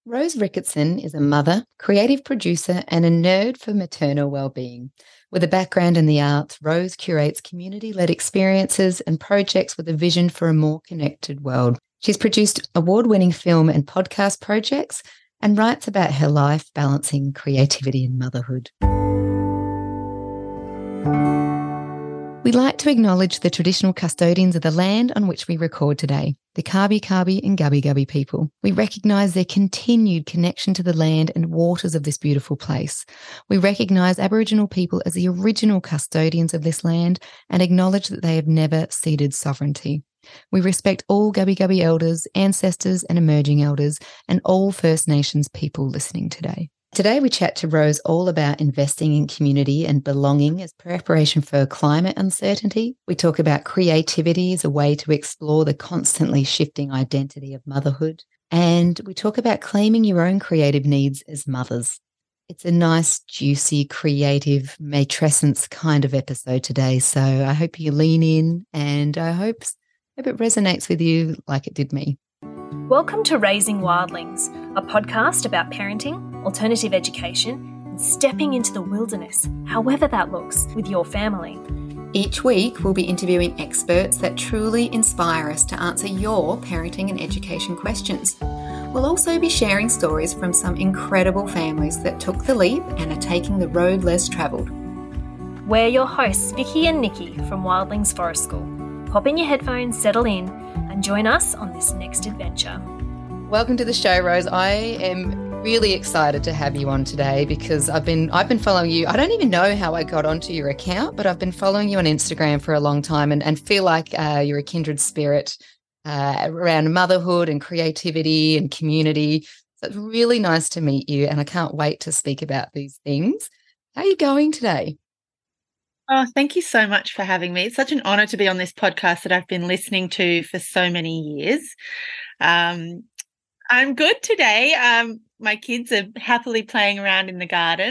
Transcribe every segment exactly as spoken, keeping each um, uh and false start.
Rose Ricketson is a mother, creative producer, and a nerd for maternal well-being. With a background in the arts, Rose curates community-led experiences and projects with a vision for a more connected world. She's produced award-winning film and podcast projects and writes about her life balancing creativity and motherhood. We'd like to acknowledge the traditional custodians of the land on which we record today, the Kabi Kabi and Gubbi Gubbi people. We recognise their continued connection to the land and waters of this beautiful place. We recognise Aboriginal people as the original custodians of this land and acknowledge that they have never ceded sovereignty. We respect all Gubbi Gubbi elders, ancestors and emerging elders, and all First Nations people listening today. Today we chat to Rose all about investing in community and belonging as preparation for climate uncertainty. We talk about creativity as a way to explore the constantly shifting identity of motherhood. And we talk about claiming your own creative needs as mothers. It's a nice, juicy, creative, matrescence kind of episode today. So I hope you lean in and I hope, hope it resonates with you like it did me. Welcome to Raising Wildlings, a podcast about parenting, alternative education, and stepping into the wilderness, however that looks, with your family. Each week, we'll be interviewing experts that truly inspire us to answer your parenting and education questions. We'll also be sharing stories from some incredible families that took the leap and are taking the road less travelled. We're your hosts, Vicky and Nikki from Wildlings Forest School. Pop in your headphones, settle in, and join us on this next adventure. Welcome to the show, Rose. I am really excited to have you on today because I've been I've been following you. I don't even know how I got onto your account, but I've been following you on Instagram for a long time and, and feel like uh, you're a kindred spirit uh, around motherhood and creativity and community. So it's really nice to meet you, and I can't wait to speak about these things. How are you going today? Oh, thank you so much for having me. It's such an honour to be on this podcast that I've been listening to for so many years. Um, I'm good today. Um, my kids are happily playing around in the garden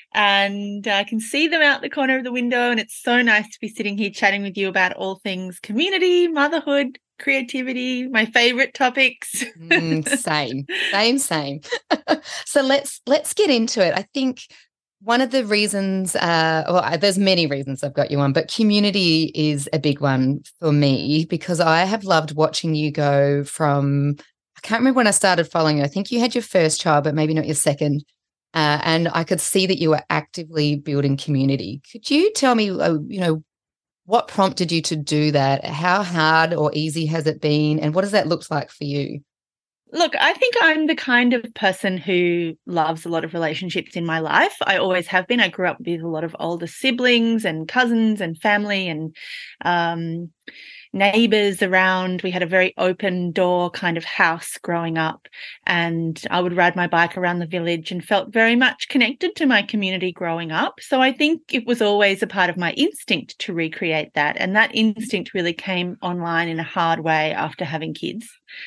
and I can see them out the corner of the window, and it's so nice to be sitting here chatting with you about all things community, motherhood, creativity, my favourite topics. mm, same, same, same. So let's let's get into it. I think one of the reasons, uh, well, there's many reasons I've got you on, but community is a big one for me because I have loved watching you go from, I can't remember when I started following you. I think you had your first child, but maybe not your second. Uh, and I could see that you were actively building community. Could you tell me, uh, you know, what prompted you to do that? How hard or easy has it been? And what does that look like for you? Look, I think I'm the kind of person who loves a lot of relationships in my life. I always have been. I grew up with a lot of older siblings and cousins and family and um, neighbours around. We had a very open door kind of house growing up, and I would ride my bike around the village and felt very much connected to my community growing up. So I think it was always a part of my instinct to recreate that, and that instinct really came online in a hard way after having kids.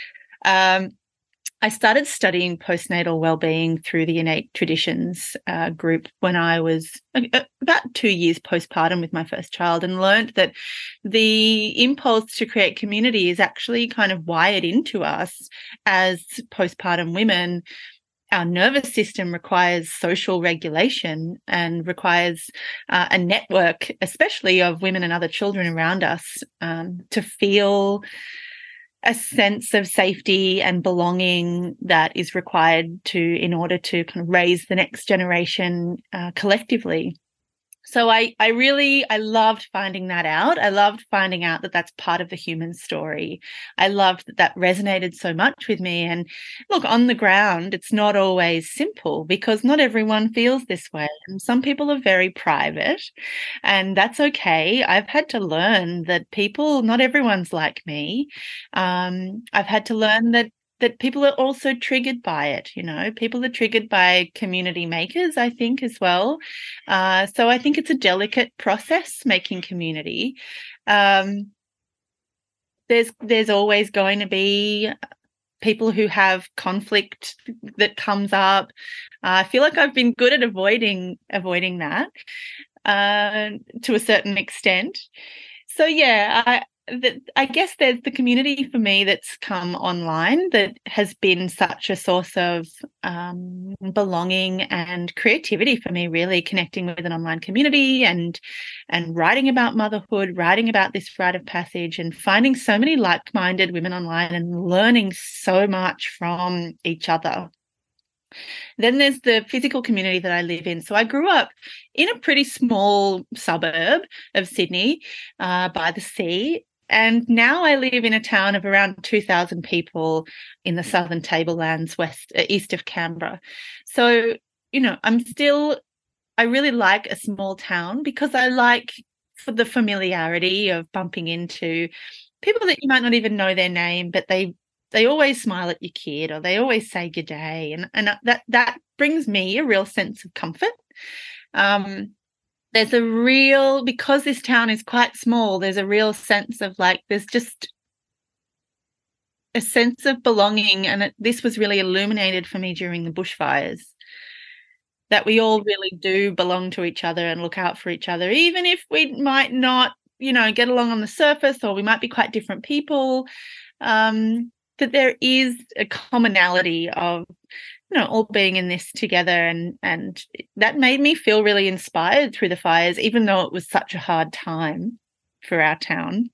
Um, I started studying postnatal wellbeing through the Innate Traditions uh, group when I was uh, about two years postpartum with my first child, and learned that the impulse to create community is actually kind of wired into us as postpartum women. Our nervous system requires social regulation and requires uh, a network, especially of women and other children around us, um, to feel a sense of safety and belonging that is required to in order to kind of raise the next generation uh, collectively. So I, I really, I loved finding that out. I loved finding out that that's part of the human story. I loved that that resonated so much with me. And look, on the ground, it's not always simple because not everyone feels this way. And some people are very private, and that's okay. I've had to learn that people, not everyone's like me. Um, I've had to learn that that people are also triggered by it, you know. People are triggered by community makers, I think, as well. Uh, so I think it's a delicate process making community. Um, there's there's always going to be people who have conflict that comes up. Uh, I feel like I've been good at avoiding avoiding that uh, to a certain extent. So yeah, I the, I guess there's the community for me that's come online that has been such a source of um, belonging and creativity for me, really connecting with an online community and and writing about motherhood, writing about this rite of passage and finding so many like-minded women online and learning so much from each other. Then there's the physical community that I live in. So I grew up in a pretty small suburb of Sydney uh, by the sea. And now I live in a town of around two thousand people in the Southern Tablelands, west, uh, east of Canberra. So, you know, I'm still, I really like a small town because I like for the familiarity of bumping into people that you might not even know their name, but they they always smile at your kid or they always say good day. And, and that, that brings me a real sense of comfort. Um, There's a real, because this town is quite small, there's a real sense of like, there's just a sense of belonging. And it, this was really illuminated for me during the bushfires, that we all really do belong to each other and look out for each other, even if we might not, you know, get along on the surface or we might be quite different people. Um, that there is a commonality of, you know, all being in this together, and and that made me feel really inspired through the fires, even though it was such a hard time for our town.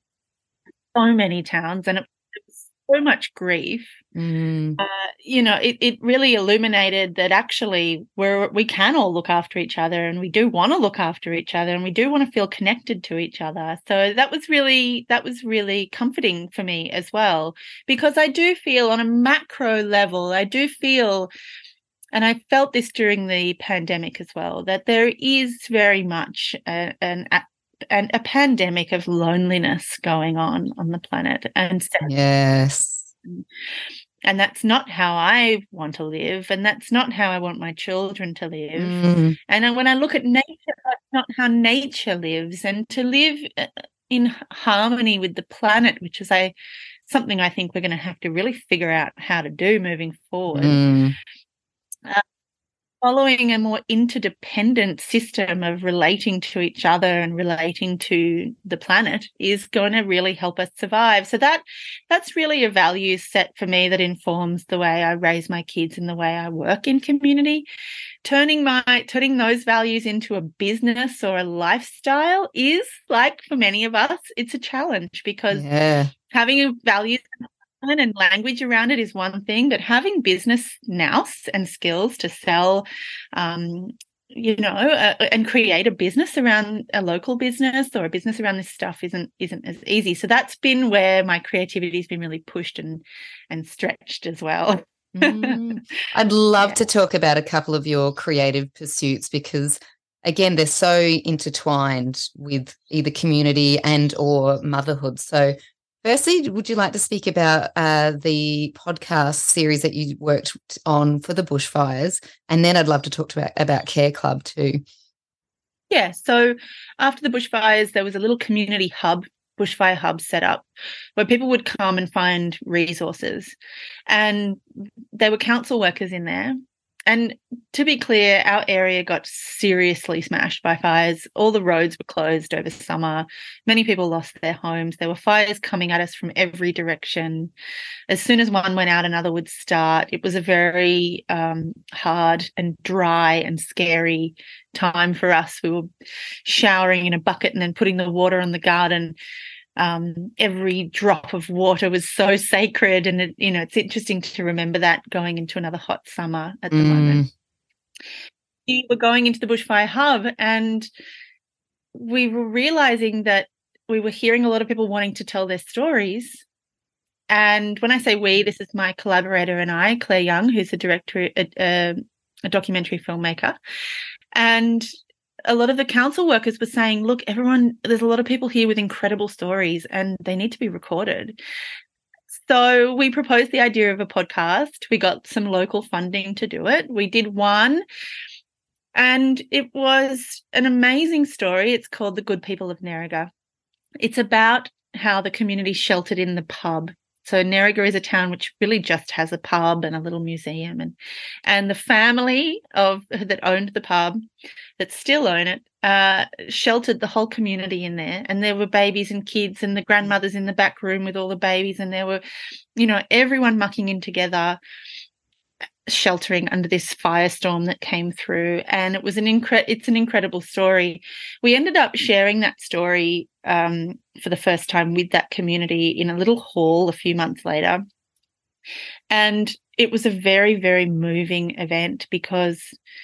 So many towns, and it, it was so much grief. Mm. Uh, you know, it, it really illuminated that actually we're we can all look after each other, and we do want to look after each other, and we do want to feel connected to each other. So that was really that was really comforting for me as well, because I do feel on a macro level, I do feel, and I felt this during the pandemic as well, that there is very much a, an and a pandemic of loneliness going on on the planet. And yes. And that's not how I want to live, and that's not how I want my children to live. Mm. And when I look at nature, that's not how nature lives. And to live in harmony with the planet, which is a something I think we're going to have to really figure out how to do moving forward. Mm. Uh, following a more interdependent system of relating to each other and relating to the planet is going to really help us survive. So that that's really a value set for me that informs the way I raise my kids and the way I work in community. Turning my turning those values into a business or a lifestyle is, like for many of us, it's a challenge, because yeah. having a values and language around it is one thing, but having business nous and skills to sell, um, you know, uh, and create a business around a local business or a business around this stuff isn't isn't as easy. So that's been where my creativity has been really pushed and and stretched as well. mm. I'd love Yeah. to talk about a couple of your creative pursuits, because again, they're so intertwined with either community and or motherhood. So firstly, would you like to speak about uh, the podcast series that you worked on for the bushfires? And then I'd love to talk to about, about Care Club too. Yeah, so after the bushfires, there was a little community hub, bushfire hub set up, where people would come and find resources. And there were council workers in there. And to be clear, our area got seriously smashed by fires. All the roads were closed over summer. Many people lost their homes. There were fires coming at us from every direction. As soon as one went out, another would start. It was a very um, hard and dry and scary time for us. We were showering in a bucket and then putting the water on the garden. Um, every drop of water was so sacred, and it, you know, it's interesting to remember that going into another hot summer at the Mm. moment. We were going into the bushfire hub, and we were realizing that we were hearing a lot of people wanting to tell their stories. And when I say we, this is my collaborator and I, Claire Young, who's a director, a, a, a documentary filmmaker, and a lot of the council workers were saying, look, everyone, there's a lot of people here with incredible stories and they need to be recorded. So we proposed the idea of a podcast. We got some local funding to do it. We did one, and it was an amazing story. It's called The Good People of Nerriga. It's about how the community sheltered in the pub So Nerriga is a town which really just has a pub and a little museum, and and the family of that owned the pub, that still own it, uh, sheltered the whole community in there. And there were babies and kids and the grandmothers in the back room with all the babies, and there were, you know, everyone mucking in together, sheltering under this firestorm that came through. And it was an incre- it's an incredible story. We ended up sharing that story um, for the first time with that community in a little hall a few months later. And it was a very, very moving event because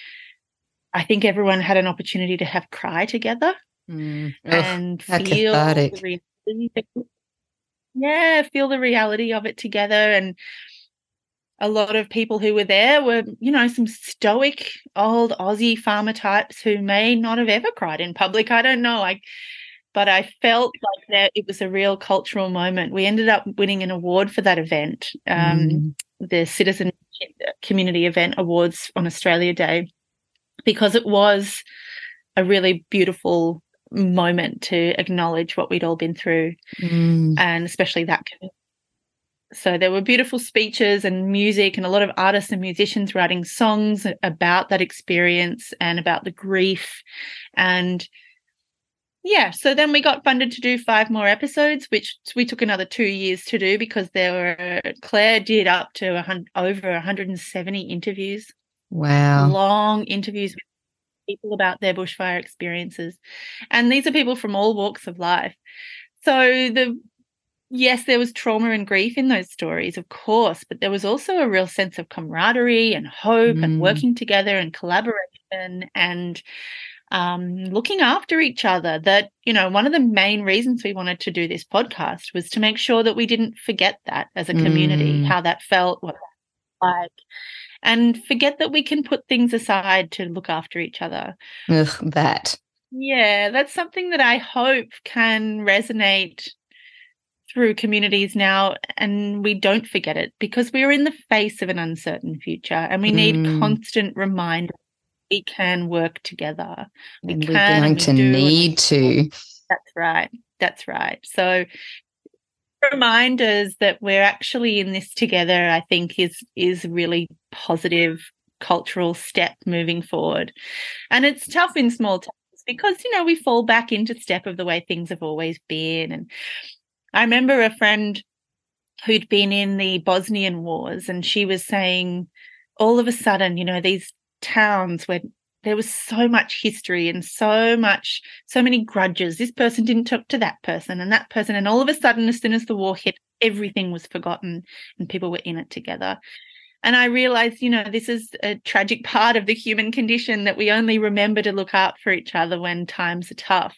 I think everyone had an opportunity to have cry together mm. and Ugh, feel cathartic. the reality. Yeah, feel the reality of it together. And a lot of people who were there were, you know, some stoic old Aussie farmer types who may not have ever cried in public. I don't know. I, but I felt like that it was a real cultural moment. We ended up winning an award for that event, um, Mm. the Citizen Community Event Awards on Australia Day, because it was a really beautiful moment to acknowledge what we'd all been through, Mm. and especially that community. So there were beautiful speeches and music and a lot of artists and musicians writing songs about that experience and about the grief. And yeah, so then we got funded to do five more episodes, which we took another two years to do because there were, Claire did up to a hundred, over one hundred seventy interviews. Wow. Long interviews with people about their bushfire experiences. And these are people from all walks of life. So the Yes, there was trauma and grief in those stories, of course, but there was also a real sense of camaraderie and hope Mm. and working together and collaboration and um, looking after each other. That, you know, one of the main reasons we wanted to do this podcast was to make sure that we didn't forget that as a community, Mm. how that felt, what that was like, and forget that we can put things aside to look after each other. Ugh, that. Yeah, that's something that I hope can resonate through communities now, and we don't forget it because we're in the face of an uncertain future, and we need Mm. constant reminder we can work together. We And can, we're going and we to do, and we- need to. That's right. That's right. So reminders that we're actually in this together, I think, is is a really positive cultural step moving forward. And it's tough in small towns because, you know, we fall back into step of the way things have always been. And I remember a friend who'd been in the Bosnian wars, and she was saying all of a sudden, you know, these towns where there was so much history and so much, so many grudges. This person didn't talk to that person and that person. And all of a sudden, as soon as the war hit, everything was forgotten and people were in it together. And I realized, you know, this is a tragic part of the human condition, that we only remember to look out for each other when times are tough.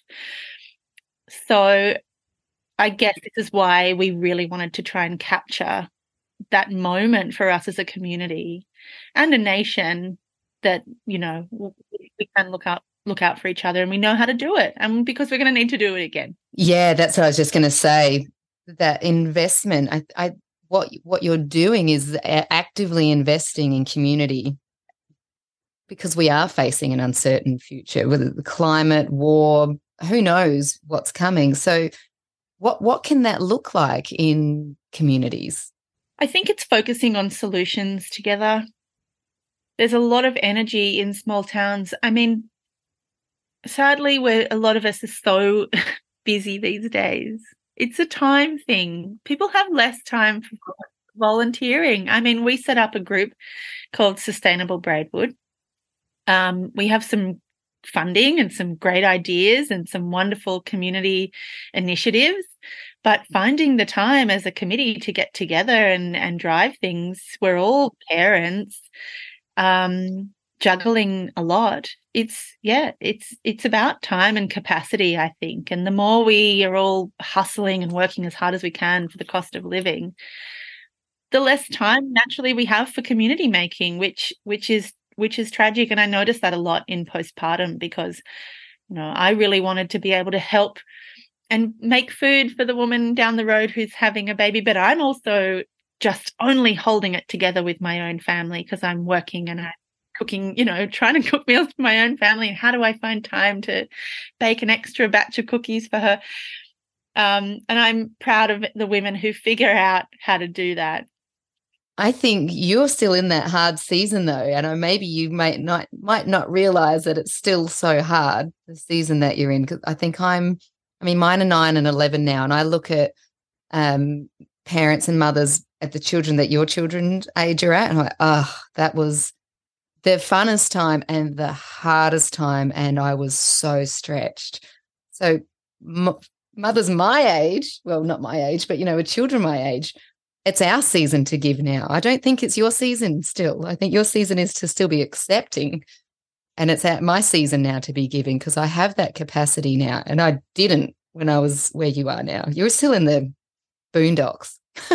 So I guess this is why we really wanted to try and capture that moment for us as a community and a nation, that, you know, we can look out look out for each other, and we know how to do it, and because we're going to need to do it again. Yeah, that's what I was just going to say. That investment, I, I, what what you're doing is actively investing in community, because we are facing an uncertain future with the climate, war. Who knows what's coming? So, what what can that look like in communities? I think it's focusing on solutions together. There's a lot of energy in small towns. I mean, sadly, we're, a lot of us are so busy these days. It's a time thing. People have less time for volunteering. I mean, we set up a group called Sustainable Braidwood. Um, we have some funding and some great ideas and some wonderful community initiatives, but finding the time as a committee to get together and, and drive things, we're all parents, um, juggling a lot. It's, yeah, it's it's about time and capacity, I think. And the more we are all hustling and working as hard as we can for the cost of living, the less time naturally we have for community making, which which is which is tragic. And I noticed that a lot in postpartum, because, you know, I really wanted to be able to help and make food for the woman down the road who's having a baby, but I'm also just only holding it together with my own family because I'm working and I'm cooking, you know, trying to cook meals for my own family. And how do I find time to bake an extra batch of cookies for her? Um, and I'm proud of the women who figure out how to do that. I think you're still in that hard season though, and uh, maybe you might not might not realize that it's still so hard, the season that you're in. Because I think I'm, I mean, mine are nine and eleven now, and I look at um, parents and mothers at the children that your children's age are at, and I'm like, oh, that was the funnest time and the hardest time, and I was so stretched. So m- mothers my age, well, not my age, but, you know, with children my age, it's our season to give now. I don't think it's your season still. I think your season is to still be accepting, and it's at my season now to be giving, because I have that capacity now, and I didn't when I was where you are now. You're still in the boondocks.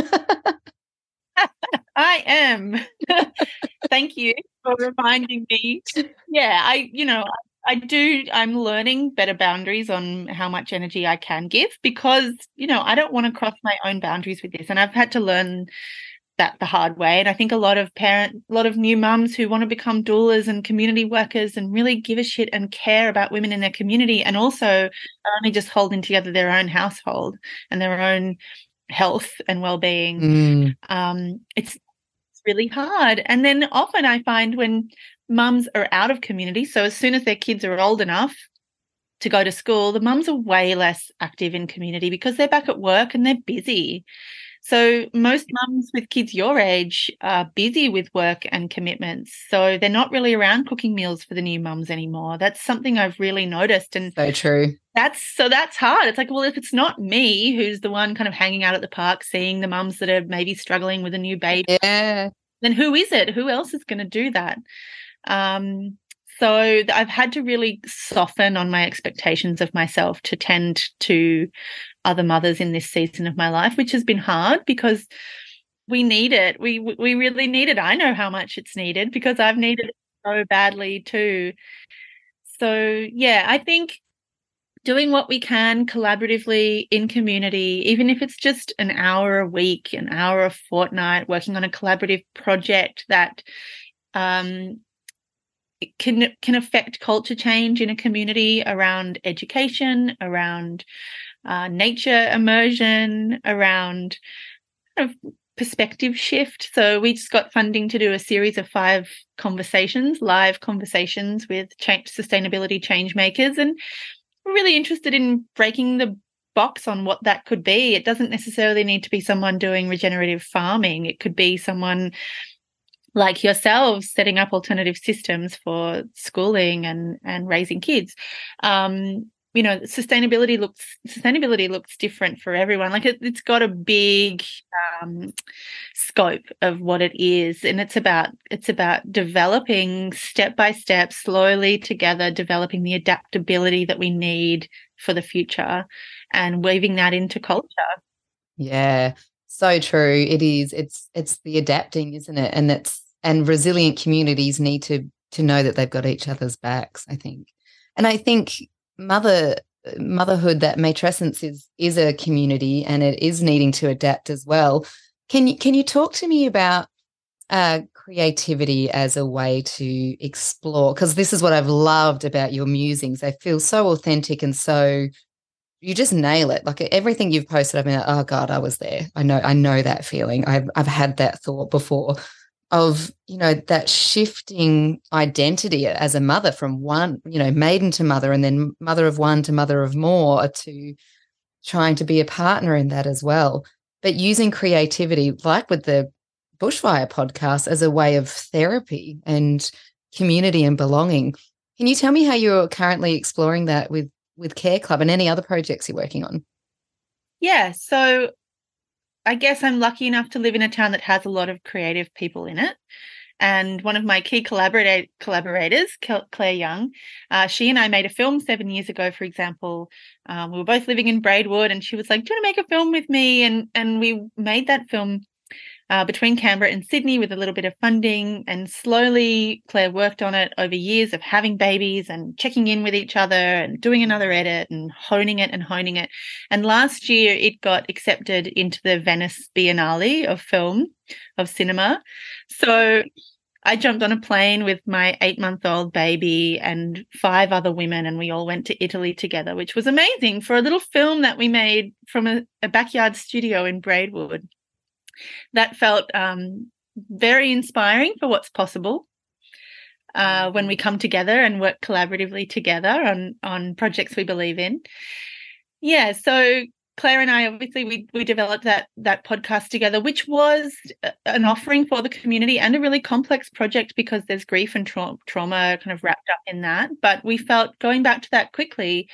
I am. Thank you for reminding me. Yeah, I, you know, I do, I'm learning better boundaries on how much energy I can give, because, you know, I don't want to cross my own boundaries with this. And I've had to learn that the hard way. And I think a lot of parent, a lot of new mums who want to become doulas and community workers and really give a shit and care about women in their community, and also are only just holding together their own household and their own health and well-being. Mm. Um, it's, it's really hard. And then often I find when mums are out of community, so as soon as their kids are old enough to go to school, the mums are way less active in community because they're back at work and they're busy. So most mums with kids your age are busy with work and commitments. So they're not really around cooking meals for the new mums anymore. That's something I've really noticed. And so true. That's so that's hard. It's like, well, if it's not me who's the one kind of hanging out at the park, seeing the mums that are maybe struggling with a new baby, yeah, then who is it? Who else is going to do that? Um, so I've had to really soften on my expectations of myself to tend to other mothers in this season of my life, which has been hard because we need it. We we really need it. I know how much it's needed because I've needed it so badly too. So, yeah, I think doing what we can collaboratively in community, even if it's just an hour a week, an hour a fortnight, working on a collaborative project that um, can can affect culture change in a community around education, around uh, nature immersion, around kind of perspective shift. So we just got funding to do a series of five conversations, live conversations with change, sustainability change makers, and we're really interested in breaking the box on what that could be. It doesn't necessarily need to be someone doing regenerative farming. It could be someone like yourselves setting up alternative systems for schooling and, and raising kids. Um, you know, sustainability looks sustainability looks different for everyone. Like it, it's got a big um, scope of what it is, and it's about it's about developing step by step, slowly together, developing the adaptability that we need for the future, and weaving that into culture. Yeah, so true. It is. It's it's the adapting, isn't it? And that's and resilient communities need to to know that they've got each other's backs, I think. And I think mother motherhood, that matrescence is is a community, and it is needing to adapt as well. Can you can you talk to me about uh, creativity as a way to explore? Because this is what I've loved about your musings. They feel so authentic and so you just nail it. Like everything you've posted, I've been like, oh God, I was there. I know, I know that feeling. I've I've had that thought before. Of, you know, that shifting identity as a mother from one, you know, maiden to mother, and then mother of one to mother of more, to trying to be a partner in that as well. But using creativity, like with the Bushfire podcast, as a way of therapy and community and belonging. Can you tell me how you're currently exploring that with, with Care Club and any other projects you're working on? Yeah, so I guess I'm lucky enough to live in a town that has a lot of creative people in it. And one of my key collaborate- collaborators, Claire Young, uh, she and I made a film seven years ago, for example. Um, we were both living in Braidwood, and she was like, do you want to make a film with me? And, and we made that film uh, between Canberra and Sydney with a little bit of funding. And slowly Claire worked on it over years of having babies and checking in with each other and doing another edit and honing it and honing it. And last year it got accepted into the Venice Biennale of film, of cinema. So I jumped on a plane with my eight-month-old baby and five other women, and we all went to Italy together, which was amazing for a little film that we made from a, a backyard studio in Braidwood. That felt um, very inspiring for what's possible uh, when we come together and work collaboratively together on, on projects we believe in. Yeah, so Claire and I, obviously, we we developed that that podcast together, which was an offering for the community and a really complex project because there's grief and tra- trauma kind of wrapped up in that. But we felt, going back to that quickly,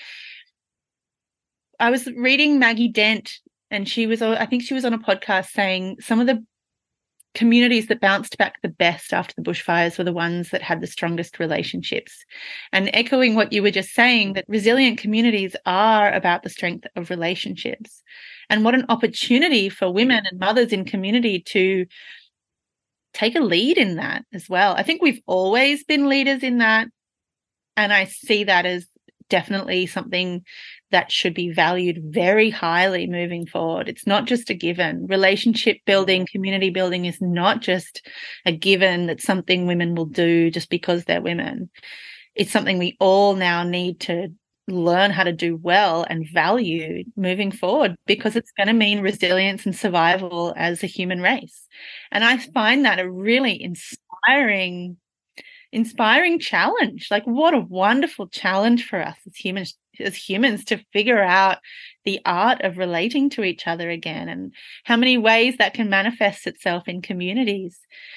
I was reading Maggie Dent, and she was, I think she was on a podcast saying some of the communities that bounced back the best after the bushfires were the ones that had the strongest relationships. And echoing what you were just saying, that resilient communities are about the strength of relationships. And what an opportunity for women and mothers in community to take a lead in that as well. I think we've always been leaders in that. And I see that as definitely something that should be valued very highly moving forward. It's not just a given. Relationship building, community building is not just a given that's something women will do just because they're women. It's something we all now need to learn how to do well and value moving forward, because it's going to mean resilience and survival as a human race. And I find that a really inspiring inspiring challenge. Like, what a wonderful challenge for us as humans as humans to figure out the art of relating to each other again, and how many ways that can manifest itself in communities.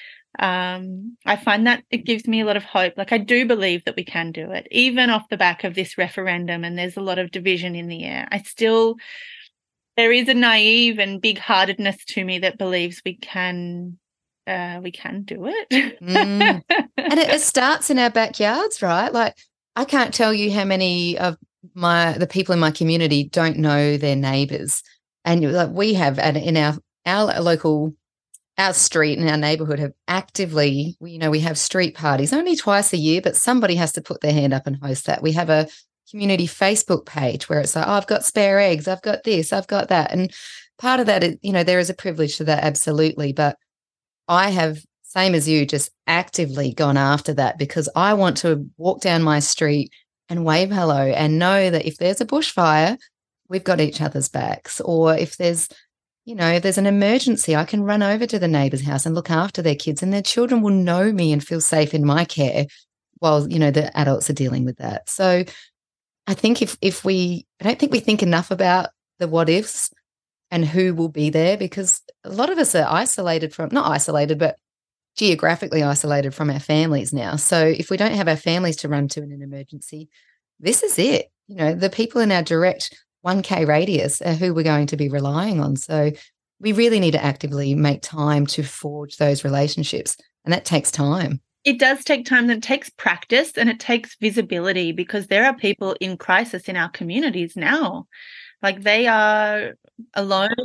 Um, I find that it gives me a lot of hope. Like, I do believe that we can do it, even off the back of this referendum, and there's a lot of division in the air. I still, there is a naive and big-heartedness to me that believes we can Uh, we can do it. mm. And it, it starts in our backyards, right? Like, I can't tell you how many of my the people in my community don't know their neighbours. And like, we have at, in our our local, our street and our neighbourhood have actively, you know, we have street parties only twice a year, but somebody has to put their hand up and host that. We have a community Facebook page where it's like, oh, I've got spare eggs, I've got this, I've got that. And part of that is, you know, there is a privilege to that, absolutely. But I have, same as you, just actively gone after that, because I want to walk down my street and wave hello and know that if there's a bushfire, we've got each other's backs. Or if there's, you know, if there's an emergency, I can run over to the neighbour's house and look after their kids, and their children will know me and feel safe in my care while, you know, the adults are dealing with that. So I think if if we, I don't think we think enough about the what ifs and who will be there, because a lot of us are isolated from, not isolated, but geographically isolated from our families now. So if we don't have our families to run to in an emergency, this is it. You know, the people in our direct one K radius are who we're going to be relying on. So we really need to actively make time to forge those relationships, and that takes time. It does take time, and it takes practice, and it takes visibility, because there are people in crisis in our communities now. Like, they are alone,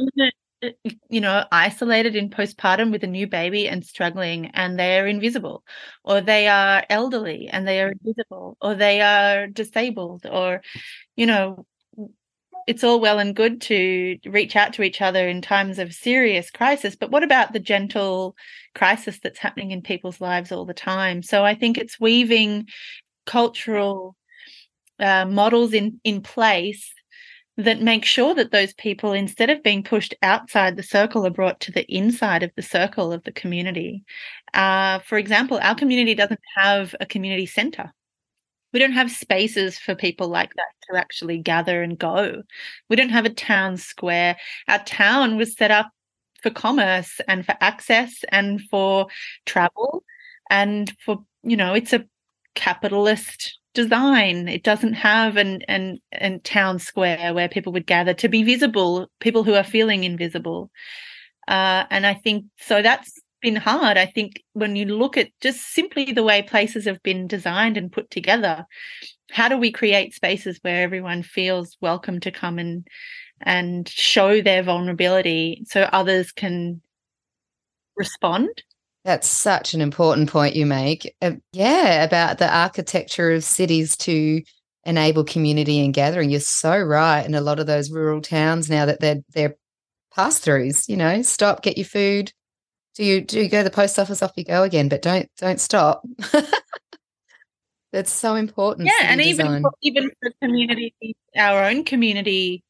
you know, isolated in postpartum with a new baby and struggling, and they are invisible, or they are elderly and they are invisible, or they are disabled, or, you know, it's all well and good to reach out to each other in times of serious crisis, but what about the gentle crisis that's happening in people's lives all the time? So I think it's weaving cultural uh, models in, in place that make sure that those people, instead of being pushed outside the circle, are brought to the inside of the circle of the community. Uh, for example, our community doesn't have a community centre. We don't have spaces for people like that to actually gather and go. We don't have a town square. Our town was set up for commerce and for access and for travel and for, you know, it's a capitalist design. It doesn't have an, an, an town square where people would gather to be visible, people who are feeling invisible. Uh, and I think, so that's been hard. I think when you look at just simply the way places have been designed and put together, how do we create spaces where everyone feels welcome to come and and show their vulnerability so others can respond? That's such an important point you make. Uh, yeah, about the architecture of cities to enable community and gathering. You're so right. In a lot of those rural towns now that they're they're pass-throughs, you know, stop, get your food, Do you do you go to the post office? Off you go again, but don't don't stop. That's so important. Yeah, City and even design. for, even for community, our own community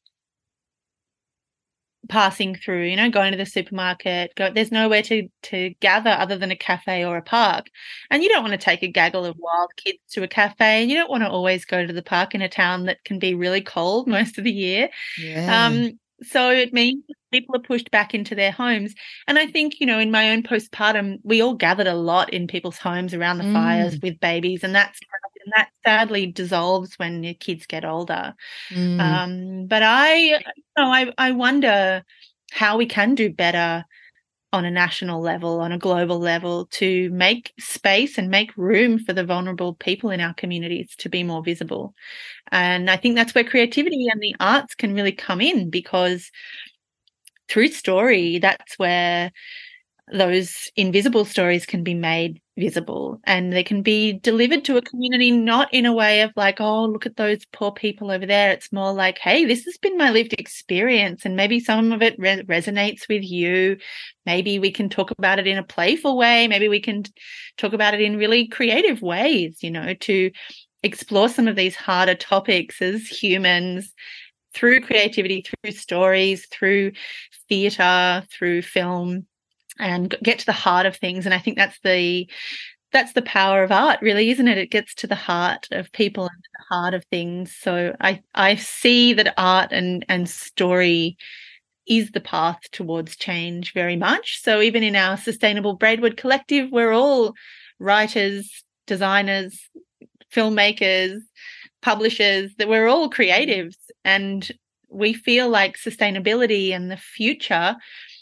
passing through, you know, going to the supermarket, go, there's nowhere to to gather other than a cafe or a park. And you don't want to take a gaggle of wild kids to a cafe, and you don't want to always go to the park in a town that can be really cold most of the year. Yeah. Um, so it means people are pushed back into their homes. And I think, you know, in my own postpartum, we all gathered a lot in people's homes around the Mm. fires with babies, and that's and that sadly dissolves when your kids get older. Mm. Um, but I, you know, I, I wonder how we can do better on a national level, on a global level, to make space and make room for the vulnerable people in our communities to be more visible. And I think that's where creativity and the arts can really come in, because through story, that's where those invisible stories can be made visible, and they can be delivered to a community, not in a way of like, oh, look at those poor people over there. It's more like, hey, this has been my lived experience, and maybe some of it re- resonates with you. Maybe we can talk about it in a playful way. Maybe we can talk about it in really creative ways, you know, to explore some of these harder topics as humans through creativity, through stories, through theatre, through film, and get to the heart of things. And I think that's the that's the power of art, really, isn't it? It gets to the heart of people and to the heart of things. So I I see that art and and story is the path towards change very much. So even in our Sustainable Braidwood Collective, we're all writers, designers, filmmakers, publishers, that we're all creatives, and we feel like sustainability and the future,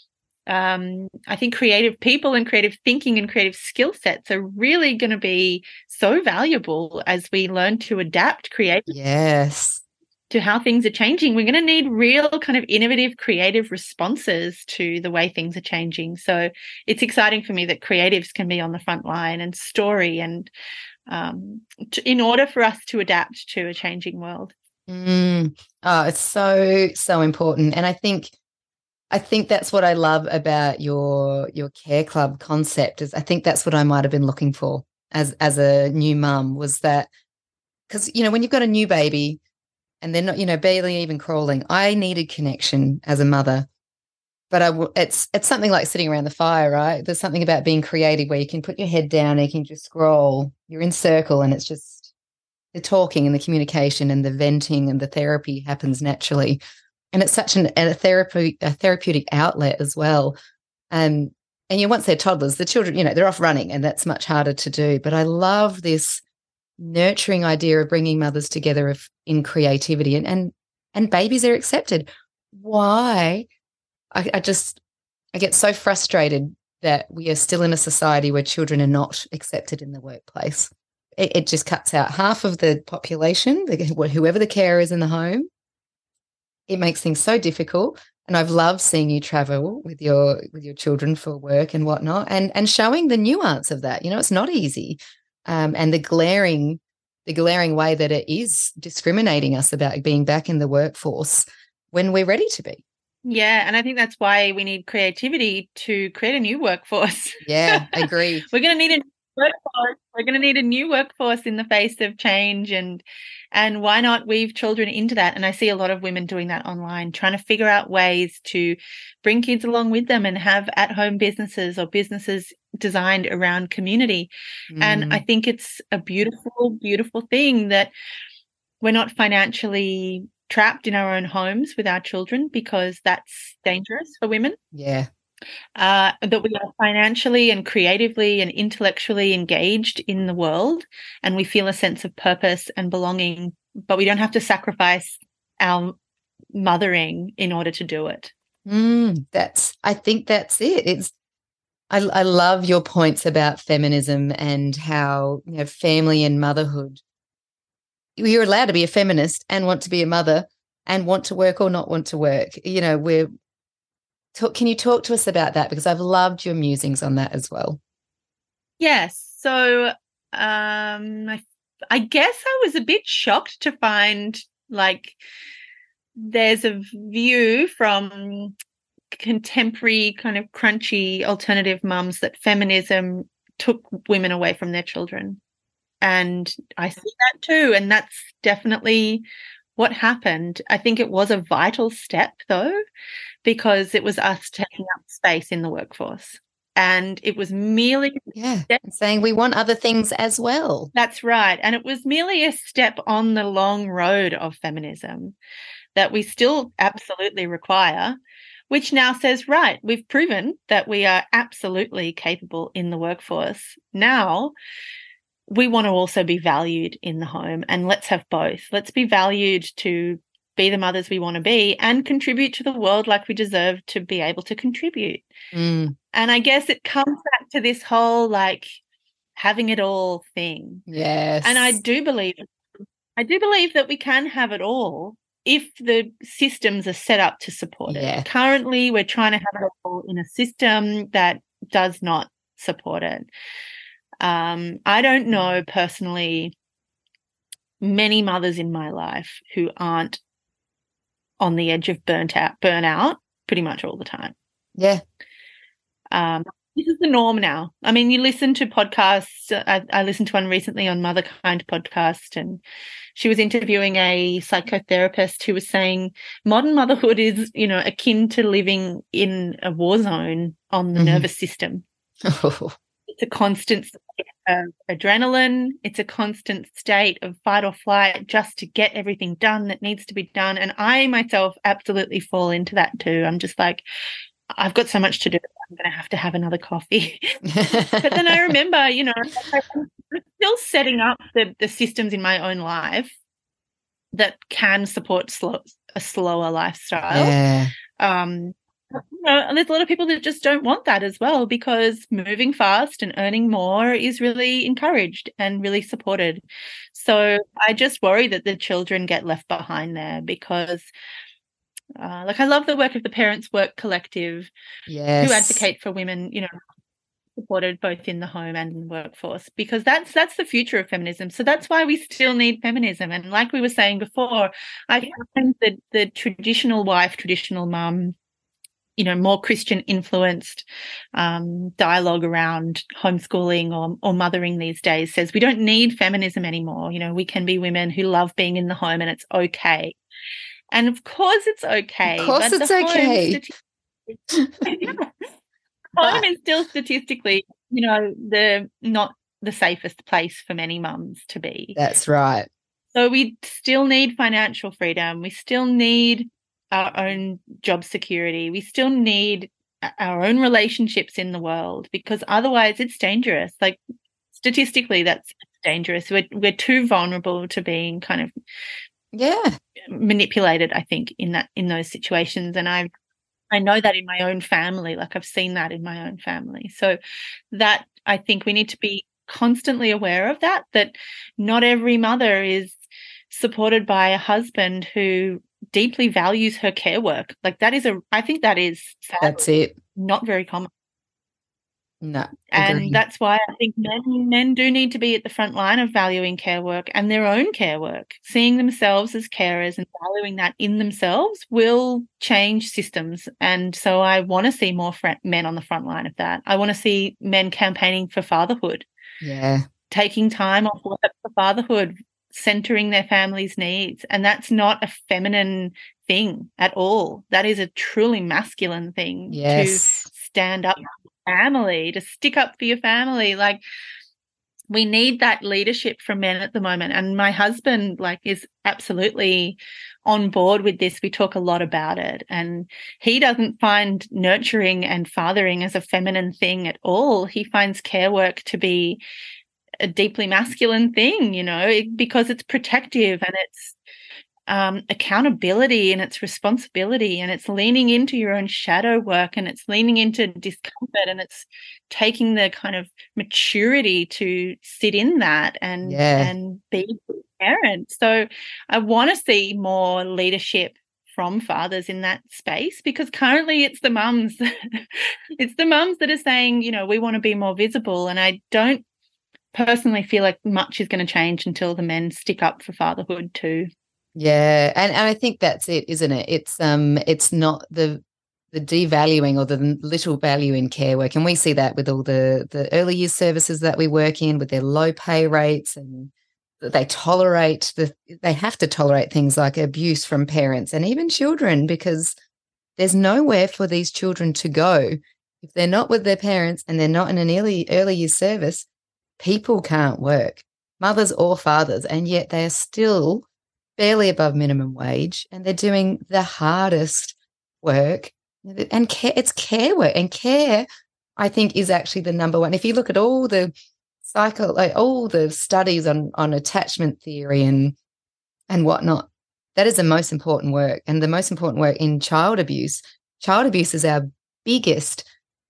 Um, I think creative people and creative thinking and creative skill sets are really going to be so valuable as we learn to adapt creatively Yes. to how things are changing. We're going to need real kind of innovative, creative responses to the way things are changing. So it's exciting for me that creatives can be on the front line, and story, and um, to, in order for us to adapt to a changing world. Mm. Oh, it's so, so important. And I think I think that's what I love about your your care club concept. Is I think that's what I might have been looking for as as a new mum, was that, because, you know, when you've got a new baby and they're not, you know, barely even crawling, I needed connection as a mother. But I w- it's it's something like sitting around the fire, right? There's something about being creative where you can put your head down and you can just scroll. You're in circle, and it's just the talking and the communication and the venting and the therapy happens naturally. And it's such an, a therapy, a therapeutic outlet as well. Um, and you know, once they're toddlers, the children, you know, they're off running, and that's much harder to do. But I love this nurturing idea of bringing mothers together of, in creativity, and and and babies are accepted. Why? I, I just I get so frustrated that we are still in a society where children are not accepted in the workplace. It, it just cuts out half of the population, the, whoever the carer is in the home. It makes things so difficult. And I've loved seeing you travel with your with your children for work and whatnot, and and showing the nuance of that. You know, it's not easy, um, and the glaring the glaring way that it is discriminating us about being back in the workforce when we're ready to be. Yeah, and I think that's why we need creativity to create a new workforce. Yeah, I agree. We're going to need a workforce. We're going to need a new workforce in the face of change, and and why not weave children into that? And I see a lot of women doing that online, trying to figure out ways to bring kids along with them and have at-home businesses or businesses designed around community. Mm. And I think it's a beautiful, beautiful thing that we're not financially trapped in our own homes with our children, because that's dangerous for women. Yeah. Uh, that we are financially and creatively and intellectually engaged in the world, and we feel a sense of purpose and belonging, but we don't have to sacrifice our mothering in order to do it. Mm, that's, I think that's it. It's, I, I love your points about feminism and how, you know, family and motherhood. You're allowed to be a feminist and want to be a mother and want to work or not want to work. You know, we're, Talk, can you talk to us about that? Because I've loved your musings on that as well. Yes. So um, I, I guess I was a bit shocked to find, like, there's a view from contemporary kind of crunchy alternative mums that feminism took women away from their children. And I see that too. And that's definitely what happened. I think it was a vital step, though, because it was us taking up space in the workforce. And it was merely yeah, and saying we want other things as well. That's right. And it was merely a step on the long road of feminism that we still absolutely require, which now says, right, we've proven that we are absolutely capable in the workforce. Now we want to also be valued in the home, and let's have both. Let's be valued to be the mothers we want to be and contribute to the world like we deserve to be able to contribute. Mm. And I guess it comes back to this whole like having it all thing. Yes. And I do believe, I do believe that we can have it all if the systems are set up to support yeah. it. Currently, we're trying to have it all in a system that does not support it. Um, I don't know personally many mothers in my life who aren't on the edge of burnt out, burnout pretty much all the time. Yeah. Um, this is the norm now. I mean, you listen to podcasts. I, I listened to one recently on Motherkind podcast, and she was interviewing a psychotherapist who was saying modern motherhood is, you know, akin to living in a war zone on the mm-hmm. nervous system. Oh. It's a constant state of adrenaline. It's a constant state of fight or flight just to get everything done that needs to be done. And I myself absolutely fall into that too. I'm just like, I've got so much to do. I'm going to have to have another coffee. But then I remember, you know, I'm still setting up the, the systems in my own life that can support slow, a slower lifestyle. Yeah. Um, You know, and there's a lot of people that just don't want that as well, because moving fast and earning more is really encouraged and really supported. So I just worry that the children get left behind there, because uh, like I love the work of the Parents Work Collective, yes. who advocate for women, you know, supported both in the home and in the workforce, because that's that's the future of feminism. So that's why we still need feminism. And like we were saying before, I find that the traditional wife, traditional mum, you know, more Christian influenced um, dialogue around homeschooling or, or mothering these days says we don't need feminism anymore. You know, we can be women who love being in the home and it's okay. And of course it's okay. Of course but it's the okay. Home, stati- home is still statistically, you know, the not the safest place for many mums to be. That's right. So we still need financial freedom. We still need our own job security. We still need our own relationships in the world, because otherwise it's dangerous. Like statistically, that's dangerous. We're we're too vulnerable to being kind of yeah manipulated, I think, in that in those situations. And I I know that in my own family. Like I've seen that in my own family. So that I think we need to be constantly aware of that. That not every mother is supported by a husband who deeply values her care work. Like that is a, I think that is sadly that's it. Not very common. No, and agree. That's why I think men men do need to be at the front line of valuing care work and their own care work. Seeing themselves as carers and valuing that in themselves will change systems. And so I want to see more fr- men on the front line of that. I want to see men campaigning for fatherhood. Yeah, taking time off work for fatherhood, centering their family's needs. And that's not a feminine thing at all. That is a truly masculine thing. Yes. To stand up for your family, to stick up for your family. Like we need that leadership from men at the moment. And my husband like is absolutely on board with this. We talk a lot about it. And he doesn't find nurturing and fathering as a feminine thing at all. He finds care work to be a deeply masculine thing, you know, because it's protective and it's um, accountability and it's responsibility and it's leaning into your own shadow work and it's leaning into discomfort and it's taking the kind of maturity to sit in that and yeah. and be a parent. So I want to see more leadership from fathers in that space, because currently it's the mums, it's the mums that are saying, you know, we want to be more visible. And I don't personally feel like much is going to change until the men stick up for fatherhood too. Yeah, and, and I think that's it, isn't it? It's um, it's not the the devaluing or the little value in care work. And we see that with all the, the early years services that we work in, with their low pay rates, and they tolerate the they have to tolerate things like abuse from parents and even children, because there's nowhere for these children to go. If they're not with their parents and they're not in an early early years service, people can't work, mothers or fathers, and yet they are still barely above minimum wage, and they're doing the hardest work. And care, it's care work, and care, I think, is actually the number one. If you look at all the cycle, like all the studies on on attachment theory and and whatnot, that is the most important work, and the most important work in child abuse. Child abuse is our biggest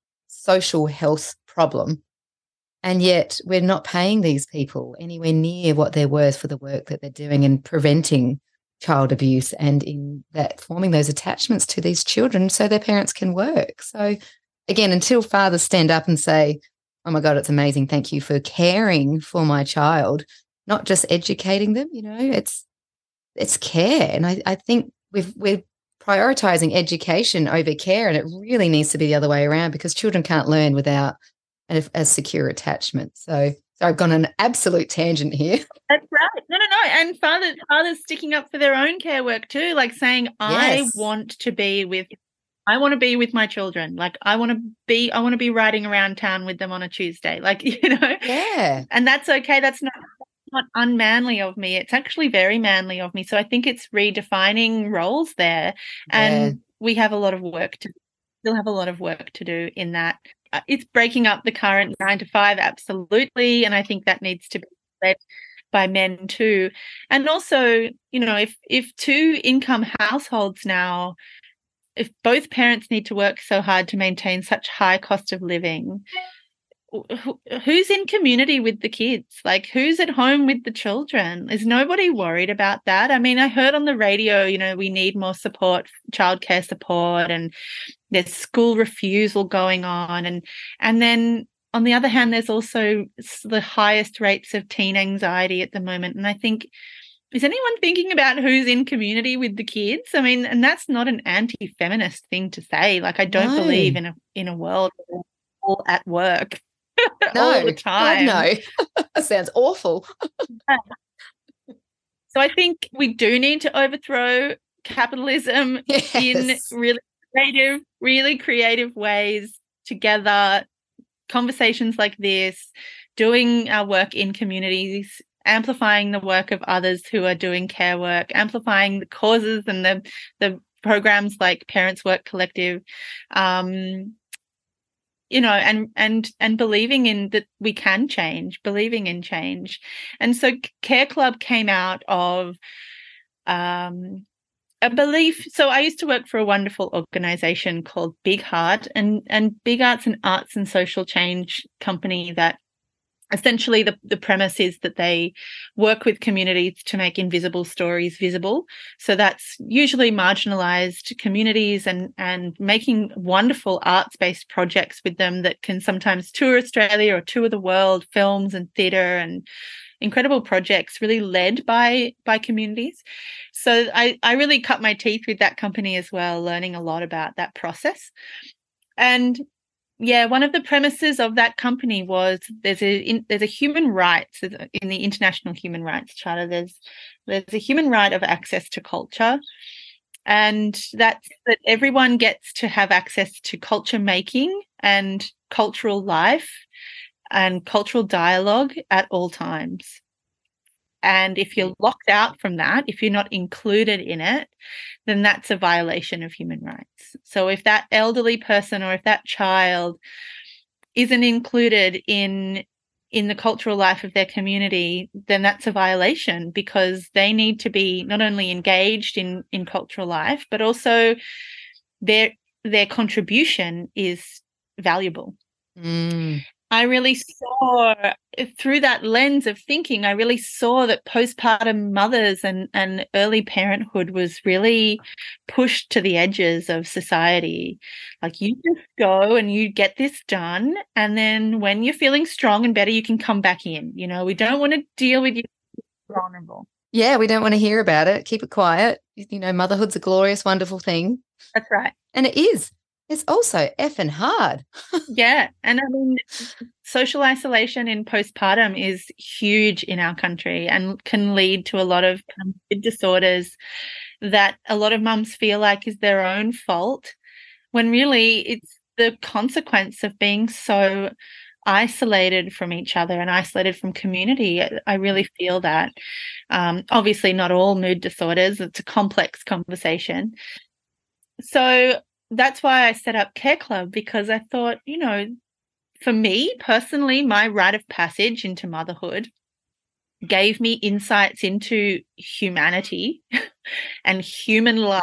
social health problem, and yet we're not paying these people anywhere near what they're worth for the work that they're doing in preventing child abuse and in that forming those attachments to these children so their parents can work. So again, until fathers stand up and say, oh my God, it's amazing, thank you for caring for my child, not just educating them, you know, it's it's care. And I, I think we've, we're prioritising education over care, and it really needs to be the other way around, because children can't learn without a, a secure attachment. So So I've gone on an absolute tangent here. That's right. No, no, no. And fathers, fathers sticking up for their own care work too, like saying, I Yes. want to be with, I want to be with my children. Like I want to be, I want to be riding around town with them on a Tuesday. Like, you know, Yeah. and that's okay. That's not, not unmanly of me. It's actually very manly of me. So I think it's redefining roles there. And Yeah. we have a lot of work to, still have a lot of work to do in that. Uh, It's breaking up the current nine to five, absolutely. And I think that needs to be led by men too. And also, you know, if if two income households now, if both parents need to work so hard to maintain such high cost of living, who, who's in community with the kids? Like, who's at home with the children? Is nobody worried about that? I mean, I heard on the radio, you know, we need more support, childcare support, and there's school refusal going on. And and then on the other hand, there's also the highest rates of teen anxiety at the moment. And I think, is anyone thinking about who's in community with the kids? I mean, and that's not an anti-feminist thing to say. Like, I don't No. believe in a in a world where we're all at work No. all the time. God, no. That sounds awful. So I think we do need to overthrow capitalism Yes. in really creative, really creative ways together. Conversations like this, doing our work in communities, amplifying the work of others who are doing care work, amplifying the causes and the the programs like Parents Work Collective, um, you know, and and and believing in that we can change, believing in change. And so Care Club came out of um, a belief. So I used to work for a wonderful organisation called Big Heart, and and Big Heart's an arts and social change company that essentially the, the premise is that they work with communities to make invisible stories visible. So that's usually marginalised communities, and and making wonderful arts-based projects with them that can sometimes tour Australia or tour the world, films and theatre and incredible projects really led by by communities. So I, I really cut my teeth with that company as well, learning a lot about that process. And yeah, one of the premises of that company was there's a in, there's a human rights in the International Human Rights Charter. There's there's a human right of access to culture, and that's that everyone gets to have access to culture making and cultural life and cultural dialogue at all times. And if you're locked out from that, if you're not included in it, then that's a violation of human rights. So if that elderly person or if that child isn't included in in the cultural life of their community, then that's a violation, because they need to be not only engaged in, in cultural life, but also their their contribution is valuable. Mm. I really saw through that lens of thinking, I really saw that postpartum mothers and, and early parenthood was really pushed to the edges of society. Like, you just go and you get this done, and then when you're feeling strong and better, you can come back in. You know, we don't want to deal with you vulnerable. Yeah, we don't want to hear about it. Keep it quiet. You know, motherhood's a glorious, wonderful thing. That's right. And it is. It's also effing hard. Yeah. And I mean, social isolation in postpartum is huge in our country and can lead to a lot of um, disorders that a lot of mums feel like is their own fault, when really it's the consequence of being so isolated from each other and isolated from community. I really feel that. Um, obviously, not all mood disorders. It's a complex conversation. So that's why I set up Care Club, because I thought, you know, for me personally, my rite of passage into motherhood gave me insights into humanity and human life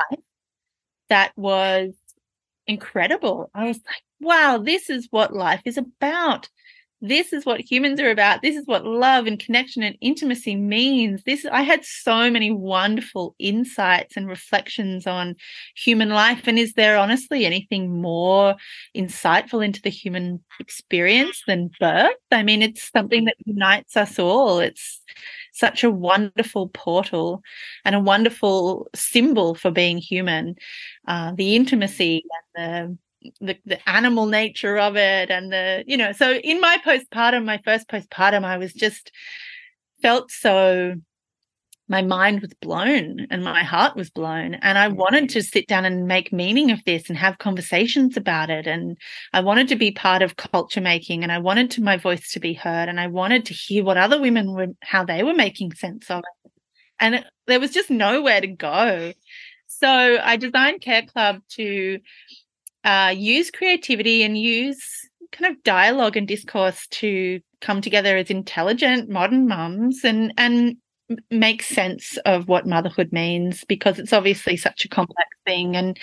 that was incredible. I was like, wow, this is what life is about. This is what humans are about. This is what love and connection and intimacy means. This, I had so many wonderful insights and reflections on human life. And is there honestly anything more insightful into the human experience than birth? I mean, it's something that unites us all. It's such a wonderful portal and a wonderful symbol for being human. Uh, the intimacy and the The, the animal nature of it, and the, you know, so in my postpartum, my first postpartum, I was just felt so, my mind was blown and my heart was blown, and I wanted to sit down and make meaning of this and have conversations about it, and I wanted to be part of culture making, and I wanted to my voice to be heard, and I wanted to hear what other women were, how they were making sense of it, and it, there was just nowhere to go. So I designed Care Club to Uh, use creativity and use kind of dialogue and discourse to come together as intelligent modern mums and and make sense of what motherhood means, because it's obviously such a complex thing and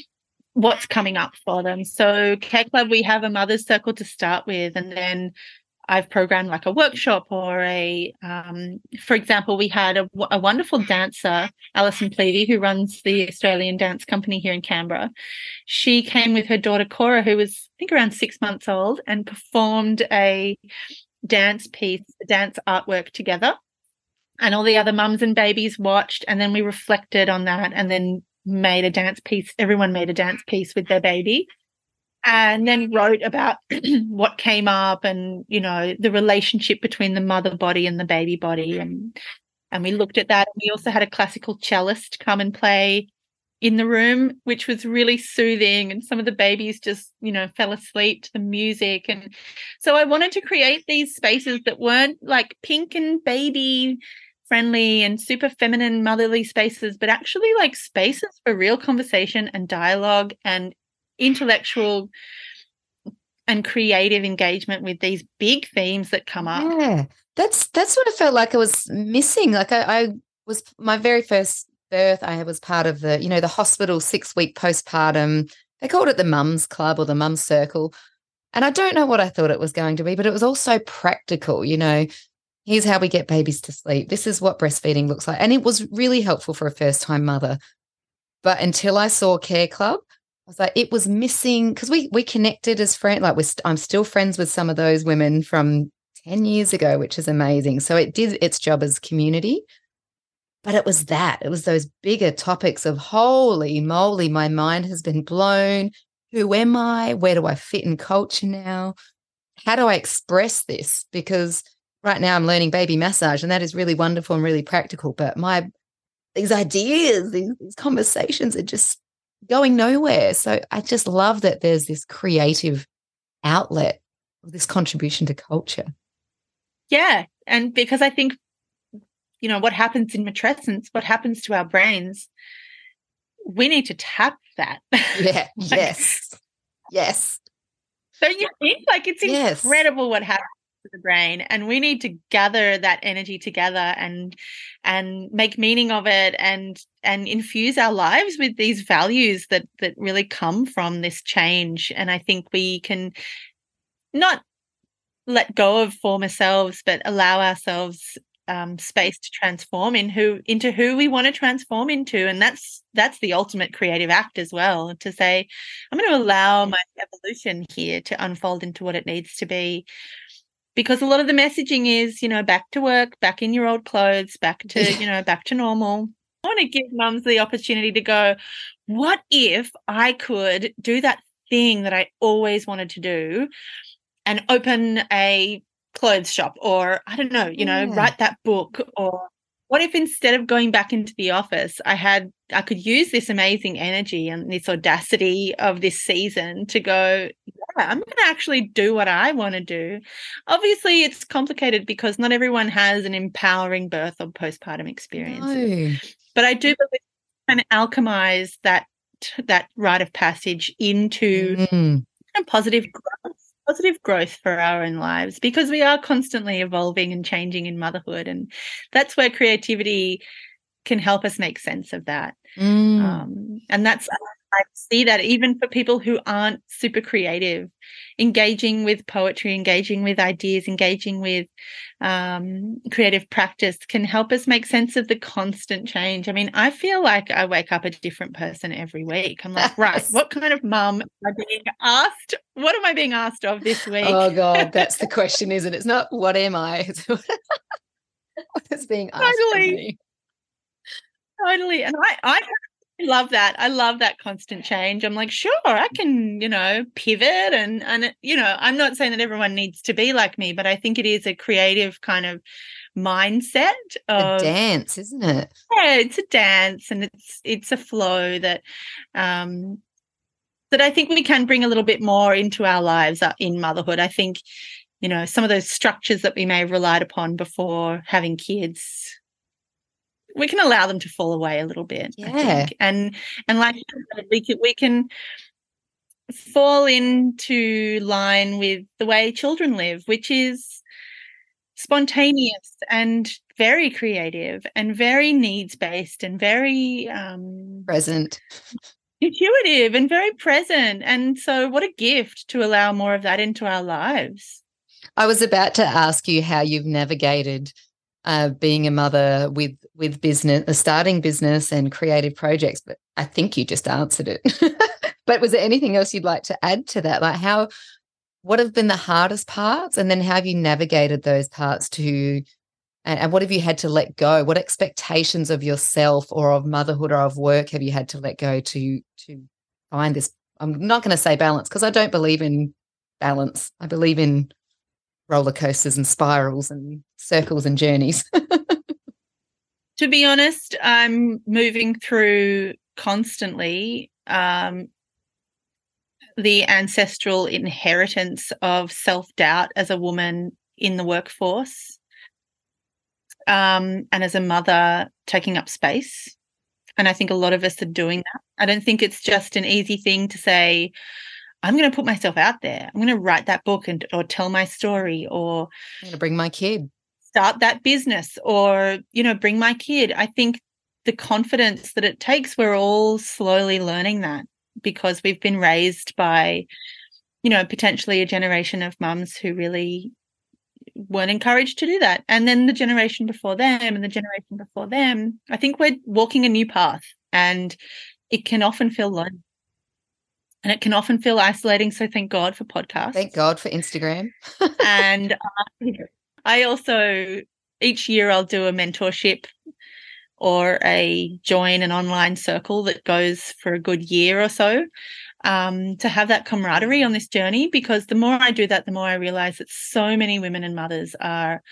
what's coming up for them. So Care Club, we have a mother's circle to start with, and then I've programmed like a workshop or a, um, for example, we had a, a wonderful dancer, Alison Clevey, who runs the Australian Dance Company here in Canberra. She came with her daughter Cora, who was I think around six months old, and performed a dance piece, a dance artwork together. And all the other mums and babies watched, and then we reflected on that and then made a dance piece. Everyone made a dance piece with their baby. And then wrote about what came up and, you know, the relationship between the mother body and the baby body. And and we looked at that. And we also had a classical cellist come and play in the room, which was really soothing. And some of the babies just, you know, fell asleep to the music. And so I wanted to create these spaces that weren't like pink and baby friendly and super feminine motherly spaces, but actually like spaces for real conversation and dialogue and intellectual and creative engagement with these big themes that come up. Yeah, that's that's what I felt like I was missing. Like I, I was, my very first birth, I was part of the, you know, the hospital six-week postpartum. They called it the Mums Club or the Mums Circle. And I don't know what I thought it was going to be, but it was also practical, you know. Here's how we get babies to sleep. This is what breastfeeding looks like. And it was really helpful for a first-time mother. But until I saw Care Club, I was like, it was missing, because we we connected as friends. Like we're st- I'm still friends with some of those women from ten years ago, which is amazing. So it did its job as community. But it was that. It was those bigger topics of holy moly, my mind has been blown. Who am I? Where do I fit in culture now? How do I express this? Because right now I'm learning baby massage, and that is really wonderful and really practical. But my these ideas, these, these conversations are just going nowhere. So I just love that there's this creative outlet, this contribution to culture. Yeah. And because I think, you know, what happens in matrescence, what happens to our brains, we need to tap that. Yeah. like, yes. Yes. Don't you think? Like it's yes. incredible what happens to the brain, and we need to gather that energy together and and make meaning of it and and infuse our lives with these values that that really come from this change. And I think we can not let go of former selves, but allow ourselves um, space to transform in who into who we want to transform into. And that's that's the ultimate creative act as well, to say, I'm going to allow my evolution here to unfold into what it needs to be. Because a lot of the messaging is, you know, back to work, back in your old clothes, back to, you know, back to normal. I want to give mums the opportunity to go, what if I could do that thing that I always wanted to do and open a clothes shop, or I don't know, you know, Yeah. write that book? Or what if instead of going back into the office, I had I could use this amazing energy and this audacity of this season to go, yeah, I'm going to actually do what I want to do. Obviously, it's complicated because not everyone has an empowering birth or postpartum experience. No. But I do believe we can alchemize that that rite of passage into Mm. a positive growth, positive growth for our own lives, because we are constantly evolving and changing in motherhood, and that's where creativity can help us make sense of that. Mm. Um, and that's I see that even for people who aren't super creative, engaging with poetry, engaging with ideas, engaging with um, creative practice can help us make sense of the constant change. I mean, I feel like I wake up a different person every week. I'm like, right, what kind of mum am I being asked? What am I being asked of this week? Oh, God, that's the question, isn't it? It's not what am I? It's what is being asked Totally. of me. Totally. And I, I love that. I love that constant change. I'm like, sure, I can, you know, pivot and, and, you know, I'm not saying that everyone needs to be like me, but I think it is a creative kind of mindset A of dance, isn't it? yeah, it's a dance, and it's, it's a flow that, um, that I think we can bring a little bit more into our lives uh, in motherhood. I think, you know, some of those structures that we may have relied upon before having kids, we can allow them to fall away a little bit, Yeah. I think. And and like we can we can fall into line with the way children live, which is spontaneous and very creative and very needs-based and very um, Present. intuitive and very present. And so what a gift to allow more of that into our lives. I was about to ask you how you've navigated uh, being a mother with with business, a starting business and creative projects, but I think you just answered it. But was there anything else you'd like to add to that? Like how, what have been the hardest parts, and then how have you navigated those parts to, and, and what have you had to let go? What expectations of yourself or of motherhood or of work have you had to let go to to find this? I'm not going to say balance because I don't believe in balance. I believe in roller coasters and spirals and circles and journeys. To be honest, I'm moving through constantly um, the ancestral inheritance of self-doubt as a woman in the workforce, um, and as a mother taking up space. And I think a lot of us are doing that. I don't think it's just an easy thing to say, I'm going to put myself out there. I'm going to write that book and or tell my story, or I'm going to bring my kid. Start that business, or, you know, bring my kid. I think the confidence that it takes, we're all slowly learning that because we've been raised by, you know, potentially a generation of mums who really weren't encouraged to do that. And then the generation before them and the generation before them. I think we're walking a new path, and it can often feel lonely. And it can often feel isolating. So thank God for podcasts. Thank God for Instagram. And uh, I also, each year I'll do a mentorship or a join an online circle that goes for a good year or so, um, to have that camaraderie on this journey, because the more I do that, the more I realize that so many women and mothers are